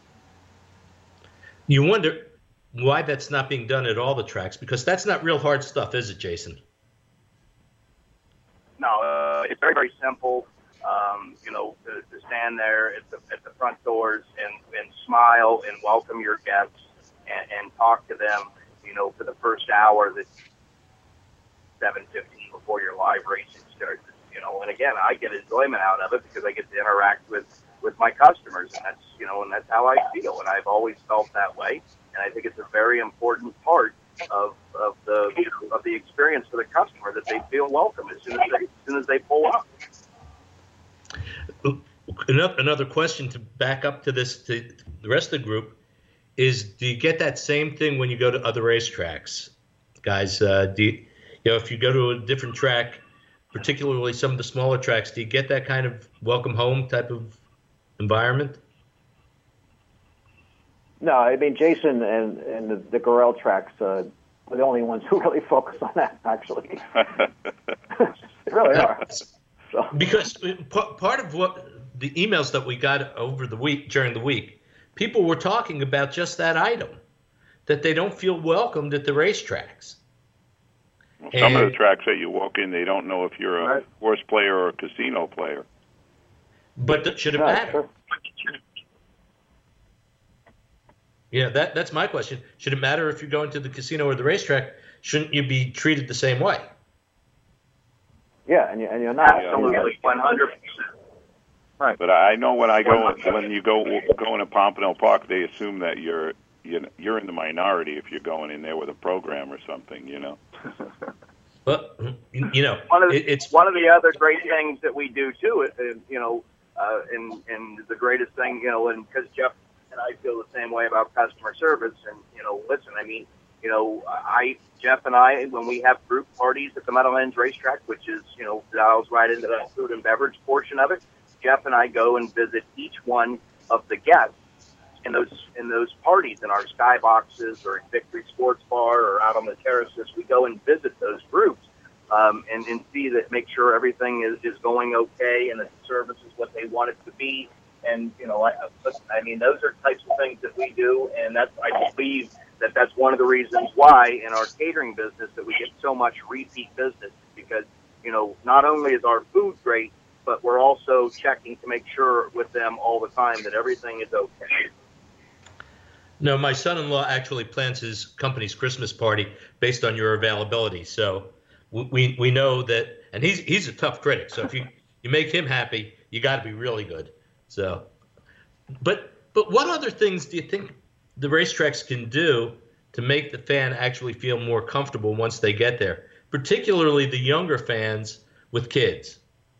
You wonder why that's not being done at all the tracks, because that's not real hard stuff, is it, Jason? No, it's very, very simple. To stand there at the front doors and smile and welcome your guests and talk to them, for the first hour, that 7:15 before your live racing starts. And again, I get enjoyment out of it because I get to interact with my customers, and that's how I feel, and I've always felt that way. And I think it's a very important part of the experience for the customer, that they feel welcome as soon as they pull up. Another question to back up to this, to the rest of the group, is: do you get that same thing when you go to other racetracks, guys? If you go to a different track, particularly some of the smaller tracks, do you get that kind of welcome home type of environment? No, I mean, Jason and the Gorell tracks are the only ones who really focus on that, actually. They really are. So. Because part of what the emails that we got over the week, during the week, people were talking about just that item, that they don't feel welcomed at the racetracks. Well, some of the tracks that you walk in, they don't know if you're a horse player or a casino player. But should it matter? Sure. Yeah, that's my question. Should it matter if you're going to the casino or the racetrack? Shouldn't you be treated the same way? Yeah, and you're not. Absolutely, 100%. Right. But I know when you go into Pompano Park, they assume that you're in the minority if you're going in there with a program or something, you know. But it's one of the other great things that we do too. And the greatest thing, and because Jeff and I feel the same way about customer service. And listen, I mean, Jeff and I, when we have group parties at the Meadowlands Racetrack, which is dials right into that food and beverage portion of it. Jeff and I go and visit each one of the guests in those parties in our skyboxes or at Victory Sports Bar or out on the terraces. We go and visit those groups and see that, make sure everything is going okay and that the service is what they want it to be. And I mean, those are types of things that we do, and I believe that's one of the reasons why in our catering business that we get so much repeat business, because not only is our food great, but we're also checking to make sure with them all the time that everything is okay. No, my son-in-law actually plans his company's Christmas party based on your availability. So we know that, and he's a tough critic. So if you make him happy, you got to be really good. So, but what other things do you think the racetracks can do to make the fan actually feel more comfortable once they get there, particularly the younger fans with kids?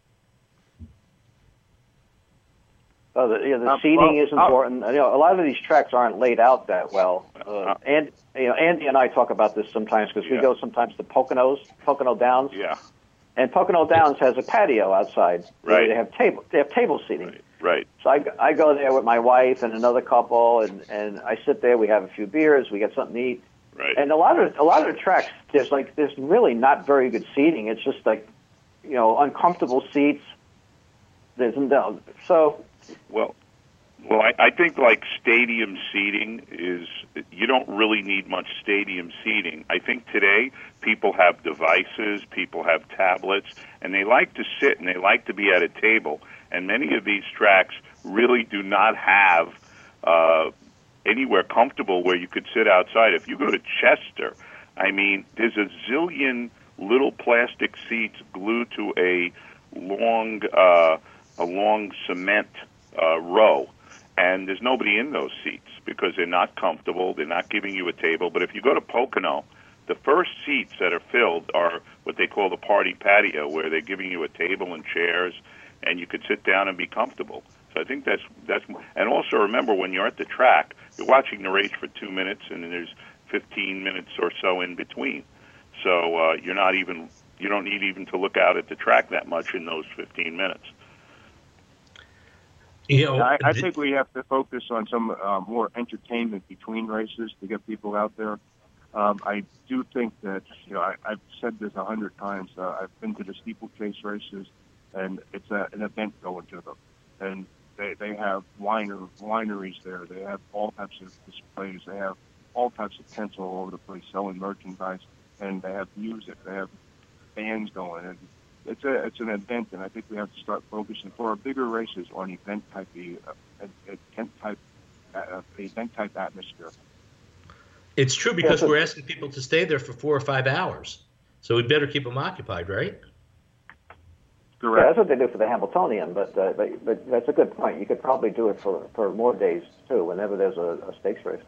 The seating is important. A lot of these tracks aren't laid out that well. And Andy and I talk about this sometimes because we go sometimes to Pocono Downs. Yeah. And Pocono Downs has a patio outside. Right. They have table seating. Right. So I go there with my wife and another couple, and I sit there. We have a few beers. We get something to eat. Right. And a lot of the tracks, there's really not very good seating. It's just uncomfortable seats. Well, I think like stadium seating you don't really need much stadium seating. I think today people have devices, people have tablets, and they like to sit and they like to be at a table. And many of these tracks really do not have anywhere comfortable where you could sit outside. If you go to Chester, I mean, there's a zillion little plastic seats glued to a long cement row, and there's nobody in those seats because they're not comfortable. They're not giving you a table. But if you go to Pocono, the first seats that are filled are what they call the party patio, where they're giving you a table and chairs, and you could sit down and be comfortable. So I think that's. And also remember, when you're at the track, you're watching the race for 2 minutes, and then there's 15 minutes or so in between. So you don't need even to look out at the track that much in those 15 minutes. I think we have to focus on some more entertainment between races to get people out there. I do think that, I've said this 100 times. I've been to the steeplechase races, and it's an event going to them. And they have wineries there. They have all types of displays. They have all types of tents all over the place selling merchandise, and they have music. They have bands going, and it's an event, and I think we have to start focusing for our bigger races on event type atmosphere. It's true because we're asking people to stay there for 4 or 5 hours, so we better keep them occupied, right? Correct. Yeah, that's what they do for the Hamiltonian, but that's a good point. You could probably do it for more days too, whenever there's a stakes race.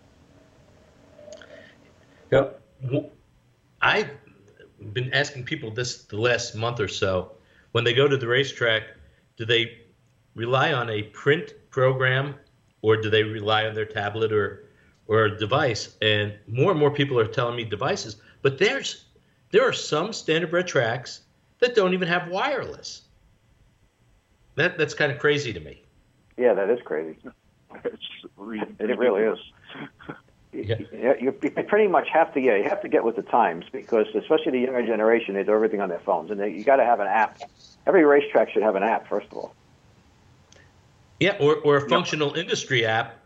Yeah, I've been asking people this the last month or so. When they go to the racetrack, do they rely on a print program, or do they rely on their tablet or a device? And more people are telling me devices. But there are some standardbred tracks that don't even have wireless. That's kind of crazy to me. Yeah, that is crazy. It really is. Yeah, you pretty much have to. You have to get with the times, because especially the younger generation, they do everything on their phones, and you got to have an app. Every racetrack should have an app, first of all. Yeah, or a functional industry app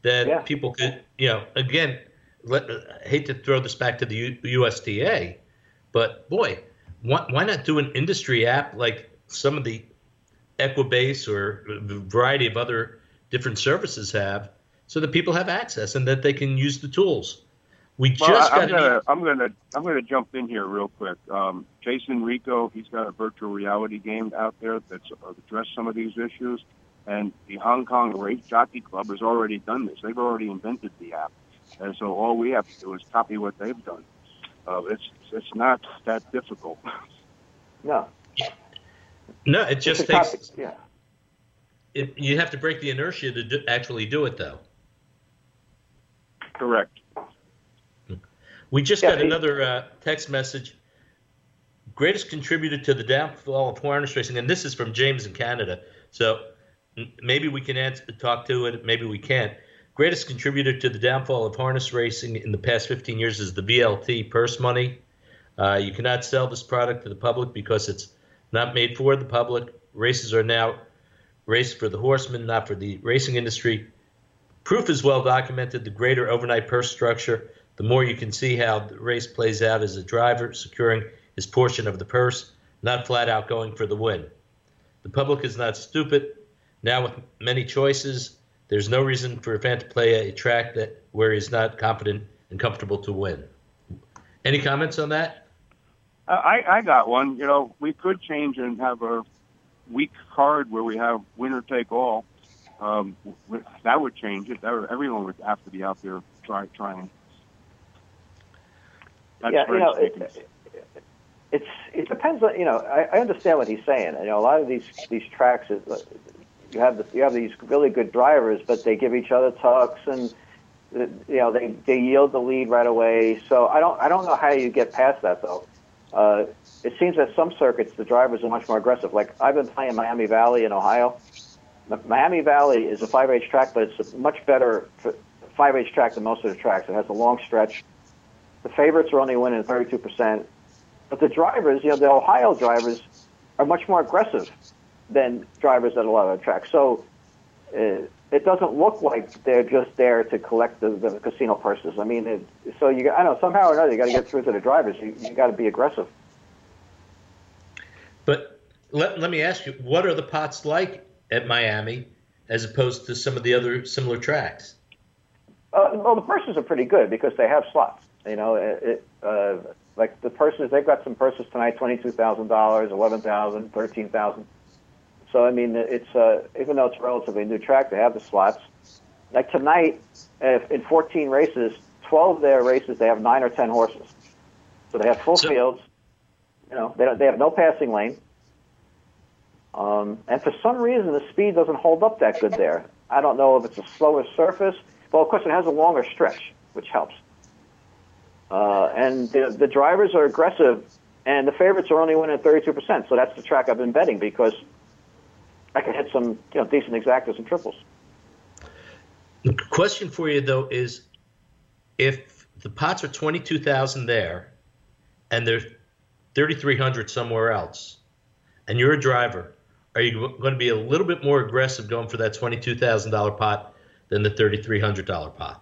that people could, again, hate to throw this back to the USTA, but boy, why not do an industry app like some of the Equibase or a variety of other different services have, so that people have access and that they can use the tools. I'm gonna jump in here real quick. Jason Rico, he's got a virtual reality game out there that's addressed some of these issues, and the Hong Kong Race Jockey Club has already done this. They've already invented the app, and so all we have to do is copy what they've done. It's not that difficult. No. No, it just takes. You have to break the inertia to actually do it, though. Correct. We just got another text message. Greatest contributor to the downfall of harness racing, and this is from James in Canada. So maybe we can talk to it, maybe we can't. Greatest contributor to the downfall of harness racing in the past 15 years is the VLT purse money. You cannot sell this product to the public because it's not made for the public. Races are now races for the horsemen, not for the racing industry. Proof is well documented. The greater overnight purse structure, the more you can see how the race plays out as a driver securing his portion of the purse, not flat out going for the win. The public is not stupid. Now with many choices, there's no reason for a fan to play a track where he's not confident and comfortable to win. Any comments on that? I got one. We could change and have a week card where we have winner take all. That would change it. Everyone would have to be out there trying. That's it depends on, I understand what he's saying. A lot of these tracks, you have these really good drivers, but they give each other tucks, and they yield the lead right away. So I don't know how you get past that, though. It seems that some circuits the drivers are much more aggressive. Like I've been playing Miami Valley in Ohio. Miami Valley is a 5H track, but it's a much better 5H track than most of the tracks. It has a long stretch. The favorites are only winning 32%. But the drivers, the Ohio drivers, are much more aggressive than drivers at a lot of the tracks. So it doesn't look like they're just there to collect the casino purses. I mean, somehow or another, you got to get through to the drivers. You got to be aggressive. But let me ask you, what are the pots like at Miami as opposed to some of the other similar tracks? Well, the purses are pretty good because they have slots. Like the purses, they've got some purses tonight, $22,000, $11,000, $13,000. So, I mean, it's even though it's a relatively new track, they have the slots. Like tonight, in 14 races, 12 of their races, they have 9 or 10 horses. So they have full fields. They have no passing lane. And for some reason, the speed doesn't hold up that good there. I don't know if it's a slower surface. Well, of course, it has a longer stretch, which helps. And the drivers are aggressive, and the favorites are only winning 32%. So that's the track I've been betting because I can hit some decent exactas and triples. The question for you, though, is if the pots are 22,000 there and there's 3,300 somewhere else, and you're a driver, are you going to be a little bit more aggressive going for that $22,000 pot than the $3,300 pot?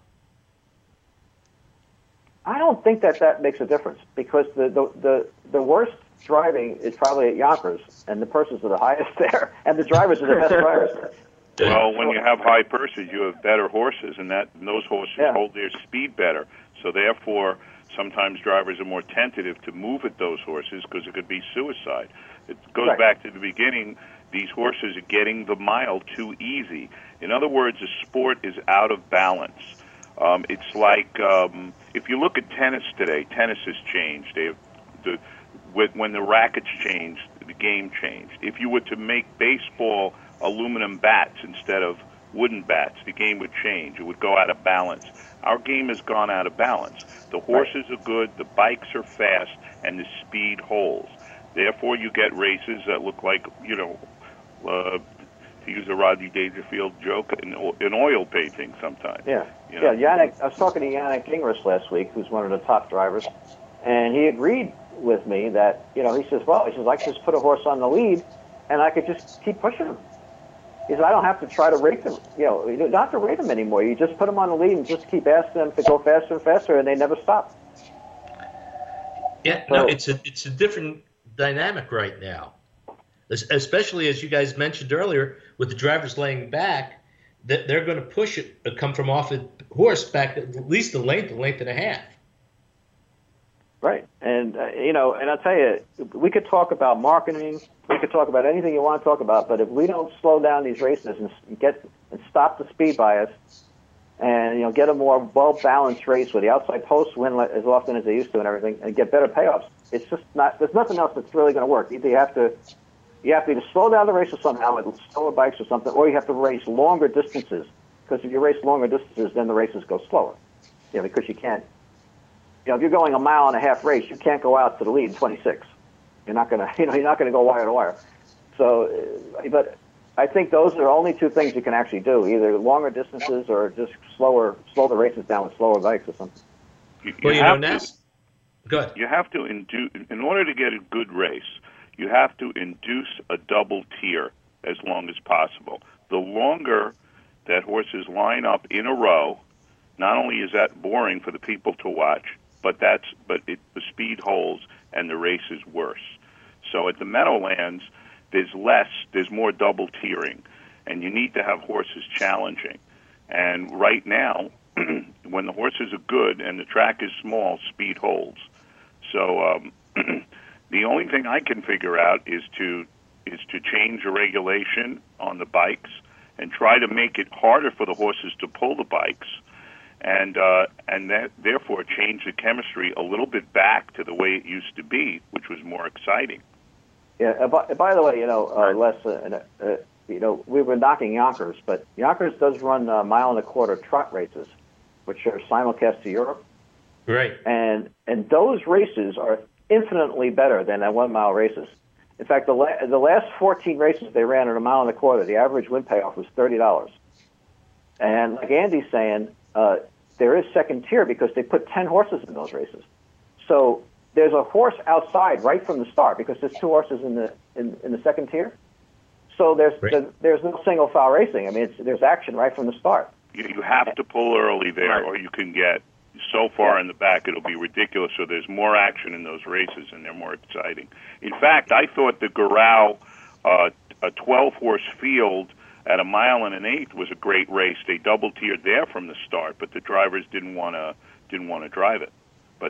I don't think that makes a difference because the worst driving is probably at Yonkers, and the purses are the highest there, and the drivers are the best drivers. Well, when you have high purses, you have better horses, and those horses hold their speed better. So therefore, sometimes drivers are more tentative to move at those horses because it could be suicide. It goes back to the beginning. These horses are getting the mile too easy. In other words, the sport is out of balance. It's like if you look at tennis today, tennis has changed. When the rackets changed, the game changed. If you were to make baseball aluminum bats instead of wooden bats, the game would change. It would go out of balance. Our game has gone out of balance. The horses are good, the bikes are fast, and the speed holds. Therefore, you get races that look like, to use a Rodney Dangerfield joke, an oil painting sometimes. Yannick, I was talking to Yannick Gingras last week, who's one of the top drivers, and he agreed with me that, he says, I could just put a horse on the lead, and I could just keep pushing him. He said, I don't have to try to rate them. You don't have to rate them anymore. You just put them on the lead and just keep asking them to go faster and faster, and they never stop. Yeah, no, it's a different dynamic right now, especially as you guys mentioned earlier, with the drivers laying back, that they're going to push it, come from off a horse back at least a length and a half. Right, and and I'll tell you, we could talk about marketing, we could talk about anything you want to talk about, but if we don't slow down these races and stop the speed bias, and get a more well-balanced race where the outside posts win as often as they used to and everything, and get better payoffs, it's just not. There's nothing else that's really going to work. Either you have to either slow down the races somehow with slower bikes or something, or you have to race longer distances. Because if you race longer distances, then the races go slower. Because you can't. If you're going a mile and a half race, you can't go out to the lead in 26. You're not going to, you're not going to go wire to wire. So, but I think those are the only two things you can actually do: either longer distances or just slow the races down with slower bikes or something. Go ahead. You have to in order to get a good race, you have to induce a double tier as long as possible. The longer that horses line up in a row, not only is that boring for the people to watch, but the speed holds and the race is worse. So at the Meadowlands, there's more double tiering, and you need to have horses challenging. And right now, when the horses are good and the track is small, speed holds. So the only thing I can figure out is to change the regulation on the bikes and try to make it harder for the horses to pull the bikes, and that therefore change the chemistry a little bit back to the way it used to be, which was more exciting. Yeah. By the way, Les, we were knocking Yonkers, but Yonkers does run 1.25 mile trot races, which are simulcast to Europe. Right. And those races are infinitely better than the 1 mile races. In fact, the last 14 races they ran at 1.25 miles, the average win payoff was $30. And like Andy's saying, there is second tier because they put 10 horses in those races. So there's a horse outside right from the start because there's 2 horses in the second tier. So there's no single foul racing. I mean, there's action right from the start. You have to pull early there, or you can get so far in the back it'll be ridiculous. So there's more action in those races, and they're more exciting. In fact, I thought the Garau, a 12-horse field at 1 1/8 miles was a great race. They double tiered there from the start, but the drivers didn't want to drive it. But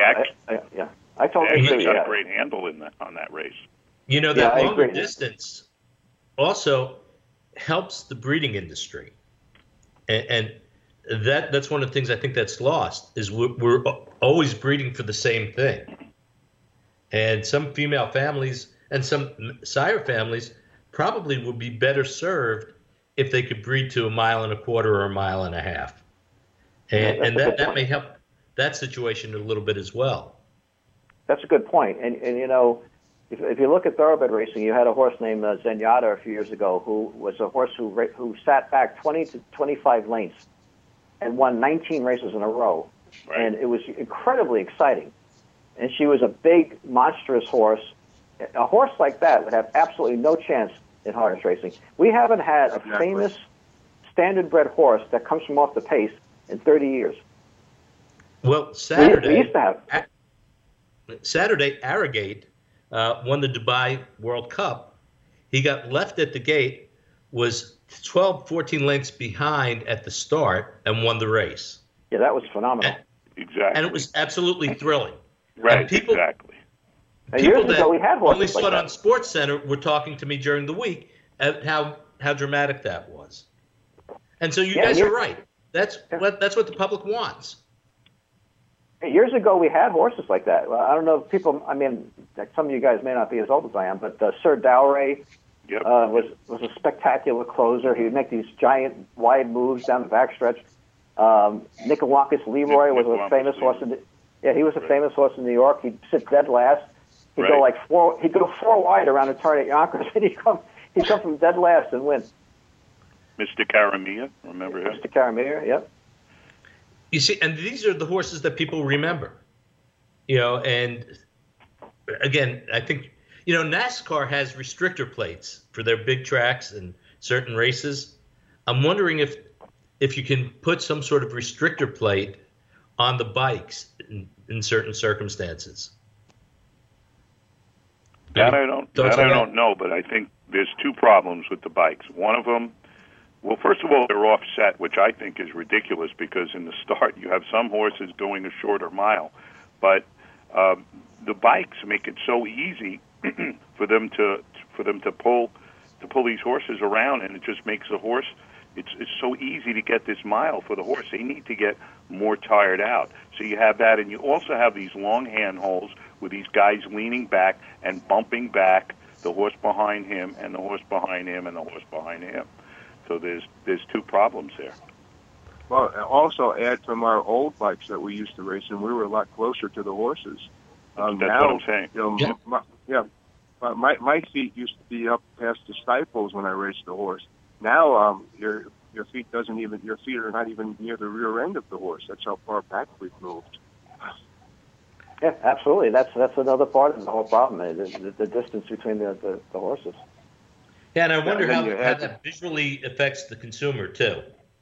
I totally agree. Got a great handle on that race. That longer distance also helps the breeding industry, and that's one of the things I think that's lost is we're always breeding for the same thing, and some female families and some sire families probably would be better served if they could breed to 1.25 miles or 1.5 miles, and that may help that situation a little bit as well. That's a good point, and if you look at thoroughbred racing, you had a horse named Zenyatta a few years ago who was a horse who sat back 20 to 25 lengths and won 19 races in a row. Right. And it was incredibly exciting. And she was a big, monstrous horse. A horse like that would have absolutely no chance in harness racing. We haven't had a famous standard-bred horse that comes from off the pace in 30 years. Well, Saturday, we used to have. Saturday, Arrogate won the Dubai World Cup. He got left at the gate, was 12, 14 lengths behind at the start, and won the race. Yeah, that was phenomenal. Exactly. And it was absolutely thrilling. Right, exactly. People that we had only saw it on Sports Center were talking to me during the week at how dramatic that was. And so you guys are right. That's what the public wants. Years ago, we had horses like that. Well, I don't know if people. I mean, some of you guys may not be as old as I am, but Sir Dowray was a spectacular closer. He would make these giant, wide moves down the backstretch. Nicolaus Leroy was a famous horse. He was a famous horse in New York. He'd sit dead last. He'd go like four. He'd go 4 wide around the turn at Yonkers, and he'd come from dead last and win. Mr. Caramia, remember him? Mr. Caramia, yep. You see, and these are the horses that people remember, and again, I think, NASCAR has restrictor plates for their big tracks, and certain races. I'm wondering if you can put some sort of restrictor plate on the bikes in certain circumstances. That I don't know, but I think there's two problems with the bikes. One of them, well, first of all, they're offset, which I think is ridiculous because in the start you have some horses going a shorter mile, but the bikes make it so easy for them to pull these horses around, and it just makes the horse. It's so easy to get this mile for the horse. They need to get more tired out. So you have that, and you also have these long handholds with these guys leaning back and bumping back the horse behind him and the horse behind him and the horse behind him. So there's two problems there. Well, also add from our old bikes that we used to race, and we were a lot closer to the horses. That's now, what I'm saying. My feet used to be up past the stifles when I raced the horse. Now, your feet are not even near the rear end of the horse. That's how far back we've moved. Yeah, absolutely. That's another part of the whole problem, the distance between the horses. Yeah, and I wonder how that visually affects the consumer too.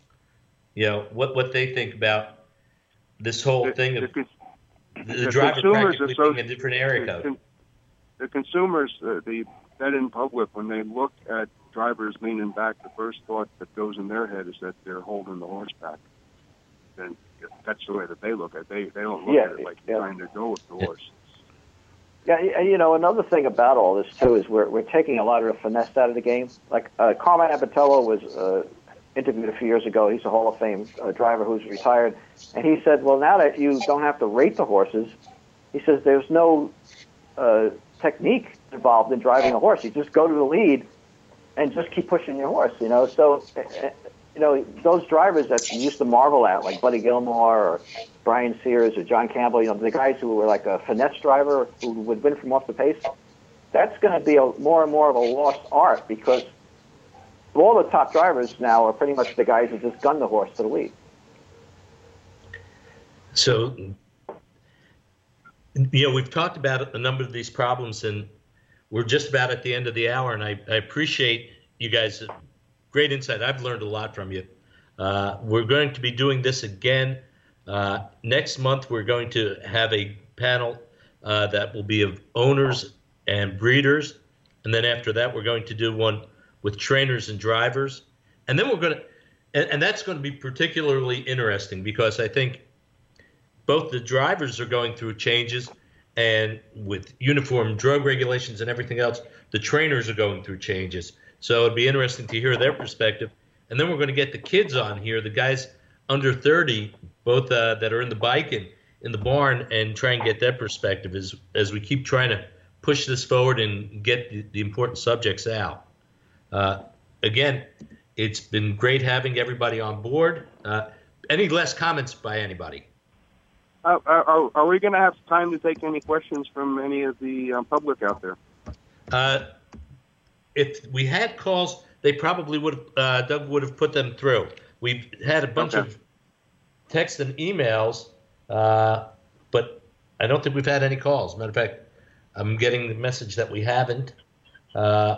You know, what they think about this whole thing of the driver practically being a different area code. The consumers, the bet-in public, when they look at drivers leaning back, the first thought that goes in their head is that they're holding the horse back. And that's the way that they look at it. They don't look at it like trying to go with the horse. Yeah, you know, another thing about all this, too, is we're taking a lot of the finesse out of the game. Like Carmine Abatello was interviewed a few years ago. He's a Hall of Fame driver who's retired. And he said, well, now that you don't have to rate the horses, he says there's no technique involved in driving a horse. You just go to the lead and just keep pushing your horse, you know. So, you know, those drivers that you used to marvel at, like Buddy Gilmore or Brian Sears or John Campbell, you know, the guys who were like a finesse driver who would win from off the pace, that's going to be more and more of a lost art because all the top drivers now are pretty much the guys who just gun the horse to the lead. So, you know, we've talked about a number of these problems, and we're just about at the end of the hour, and I appreciate you guys. Great insight. I've learned a lot from you. We're going to be doing this again. Next month, we're going to have a panel that will be of owners and breeders. And then after that, we're going to do one with trainers and drivers. And then we're going to, and that's going to be particularly interesting because I think both the drivers are going through changes, and with uniform drug regulations and everything else, the trainers are going through changes. So it'd be interesting to hear their perspective. And then we're going to get the kids on here, the guys under 30, both that are in the bike and in the barn, and try and get their perspective as we keep trying to push this forward and get the important subjects out. Again, it's been great having everybody on board. Any last comments by anybody? Are we going to have time to take any questions from any of the public out there? If we had calls, they probably would have, Doug would have put them through. We've had a bunch of texts and emails, but I don't think we've had any calls. Matter of fact, I'm getting the message that we haven't. I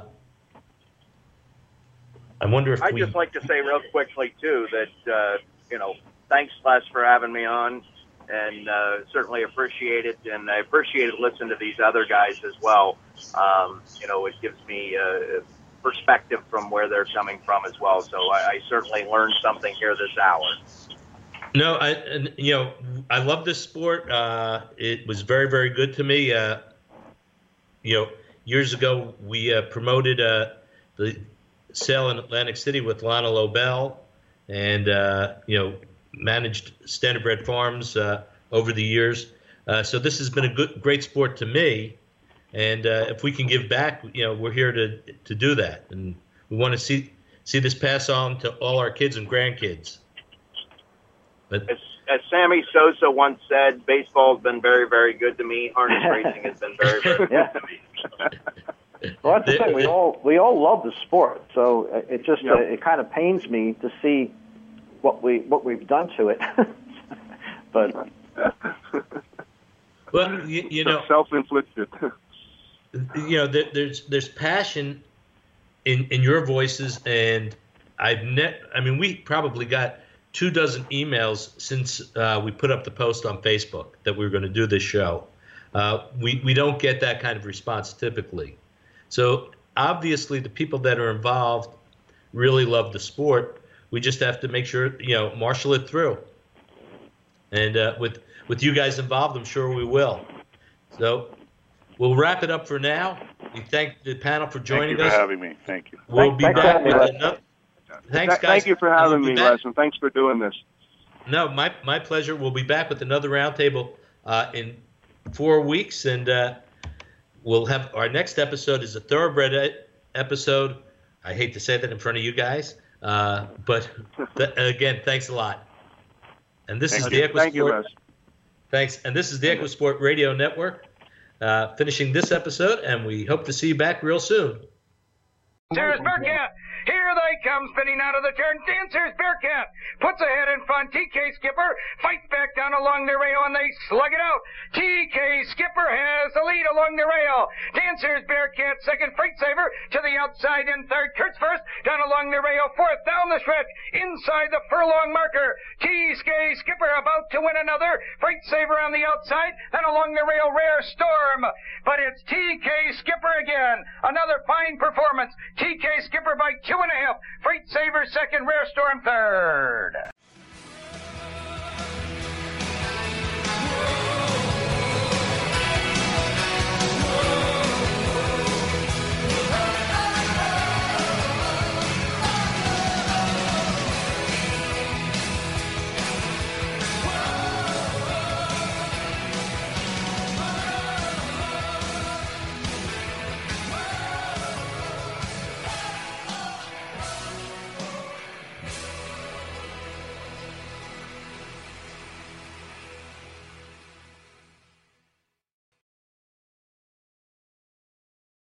wonder if I'd just like to say real quickly, too, that, you know, thanks, Les, for having me on, and certainly appreciate it, and I appreciate listening to these other guys as well. You know, it gives me perspective from where they're coming from as well, so I certainly learned something here this hour. No, you know, I love this sport. It was very, very good to me. You know, years ago, we promoted the sale in Atlantic City with Lana Lobel, and you know, managed Standardbred Farms over the years. So this has been a great sport to me, and if we can give back, you know, we're here to do that, and we want to see this pass on to all our kids and grandkids. But as Sammy Sosa once said, baseball's been very, very good to me. Harness racing has been very, very good to me. Well, that's the thing. We all love the sport, so it just it kind of pains me to see what we've done to it. But well, you know, self-inflicted. You know, there's passion in your voices, and we probably got 24 emails since we put up the post on Facebook that we were going to do this show. We don't get that kind of response typically. So obviously the people that are involved really love the sport. We just have to make sure, marshal it through. And with you guys involved, I'm sure we will. So we'll wrap it up for now. We thank the panel for joining us. Thank you for having me. Thank you. We'll be back with another. Thanks, guys. Thank you for having me, Les, and thanks for doing this. No, my pleasure. We'll be back with another roundtable in 4 weeks, and we'll have our next episode is a thoroughbred episode. I hate to say that in front of you guys, but again, thanks a lot. And this is the EquiSport. Thank you, Les. Thanks. And this is the EquiSport Radio Network finishing this episode, and we hope to see you back real soon. Dancer's Bearcat! Here they come, spinning out of the turn. Dancer's Bearcat puts ahead in front. TK Skipper fights back down along the rail, and they slug it out. TK Skipper has the lead along the rail. Dancer's Bearcat second. Freight Saver to the outside in third. Kurtz first down along the rail. Fourth down the stretch inside the furlong marker. TK Skipper about to win another. Freight Saver on the outside. Then along the rail, Rare Storm. But it's TK Skipper again. Another fine performance. TK Skipper by 2.5. Freight Saver second. Rare Storm third.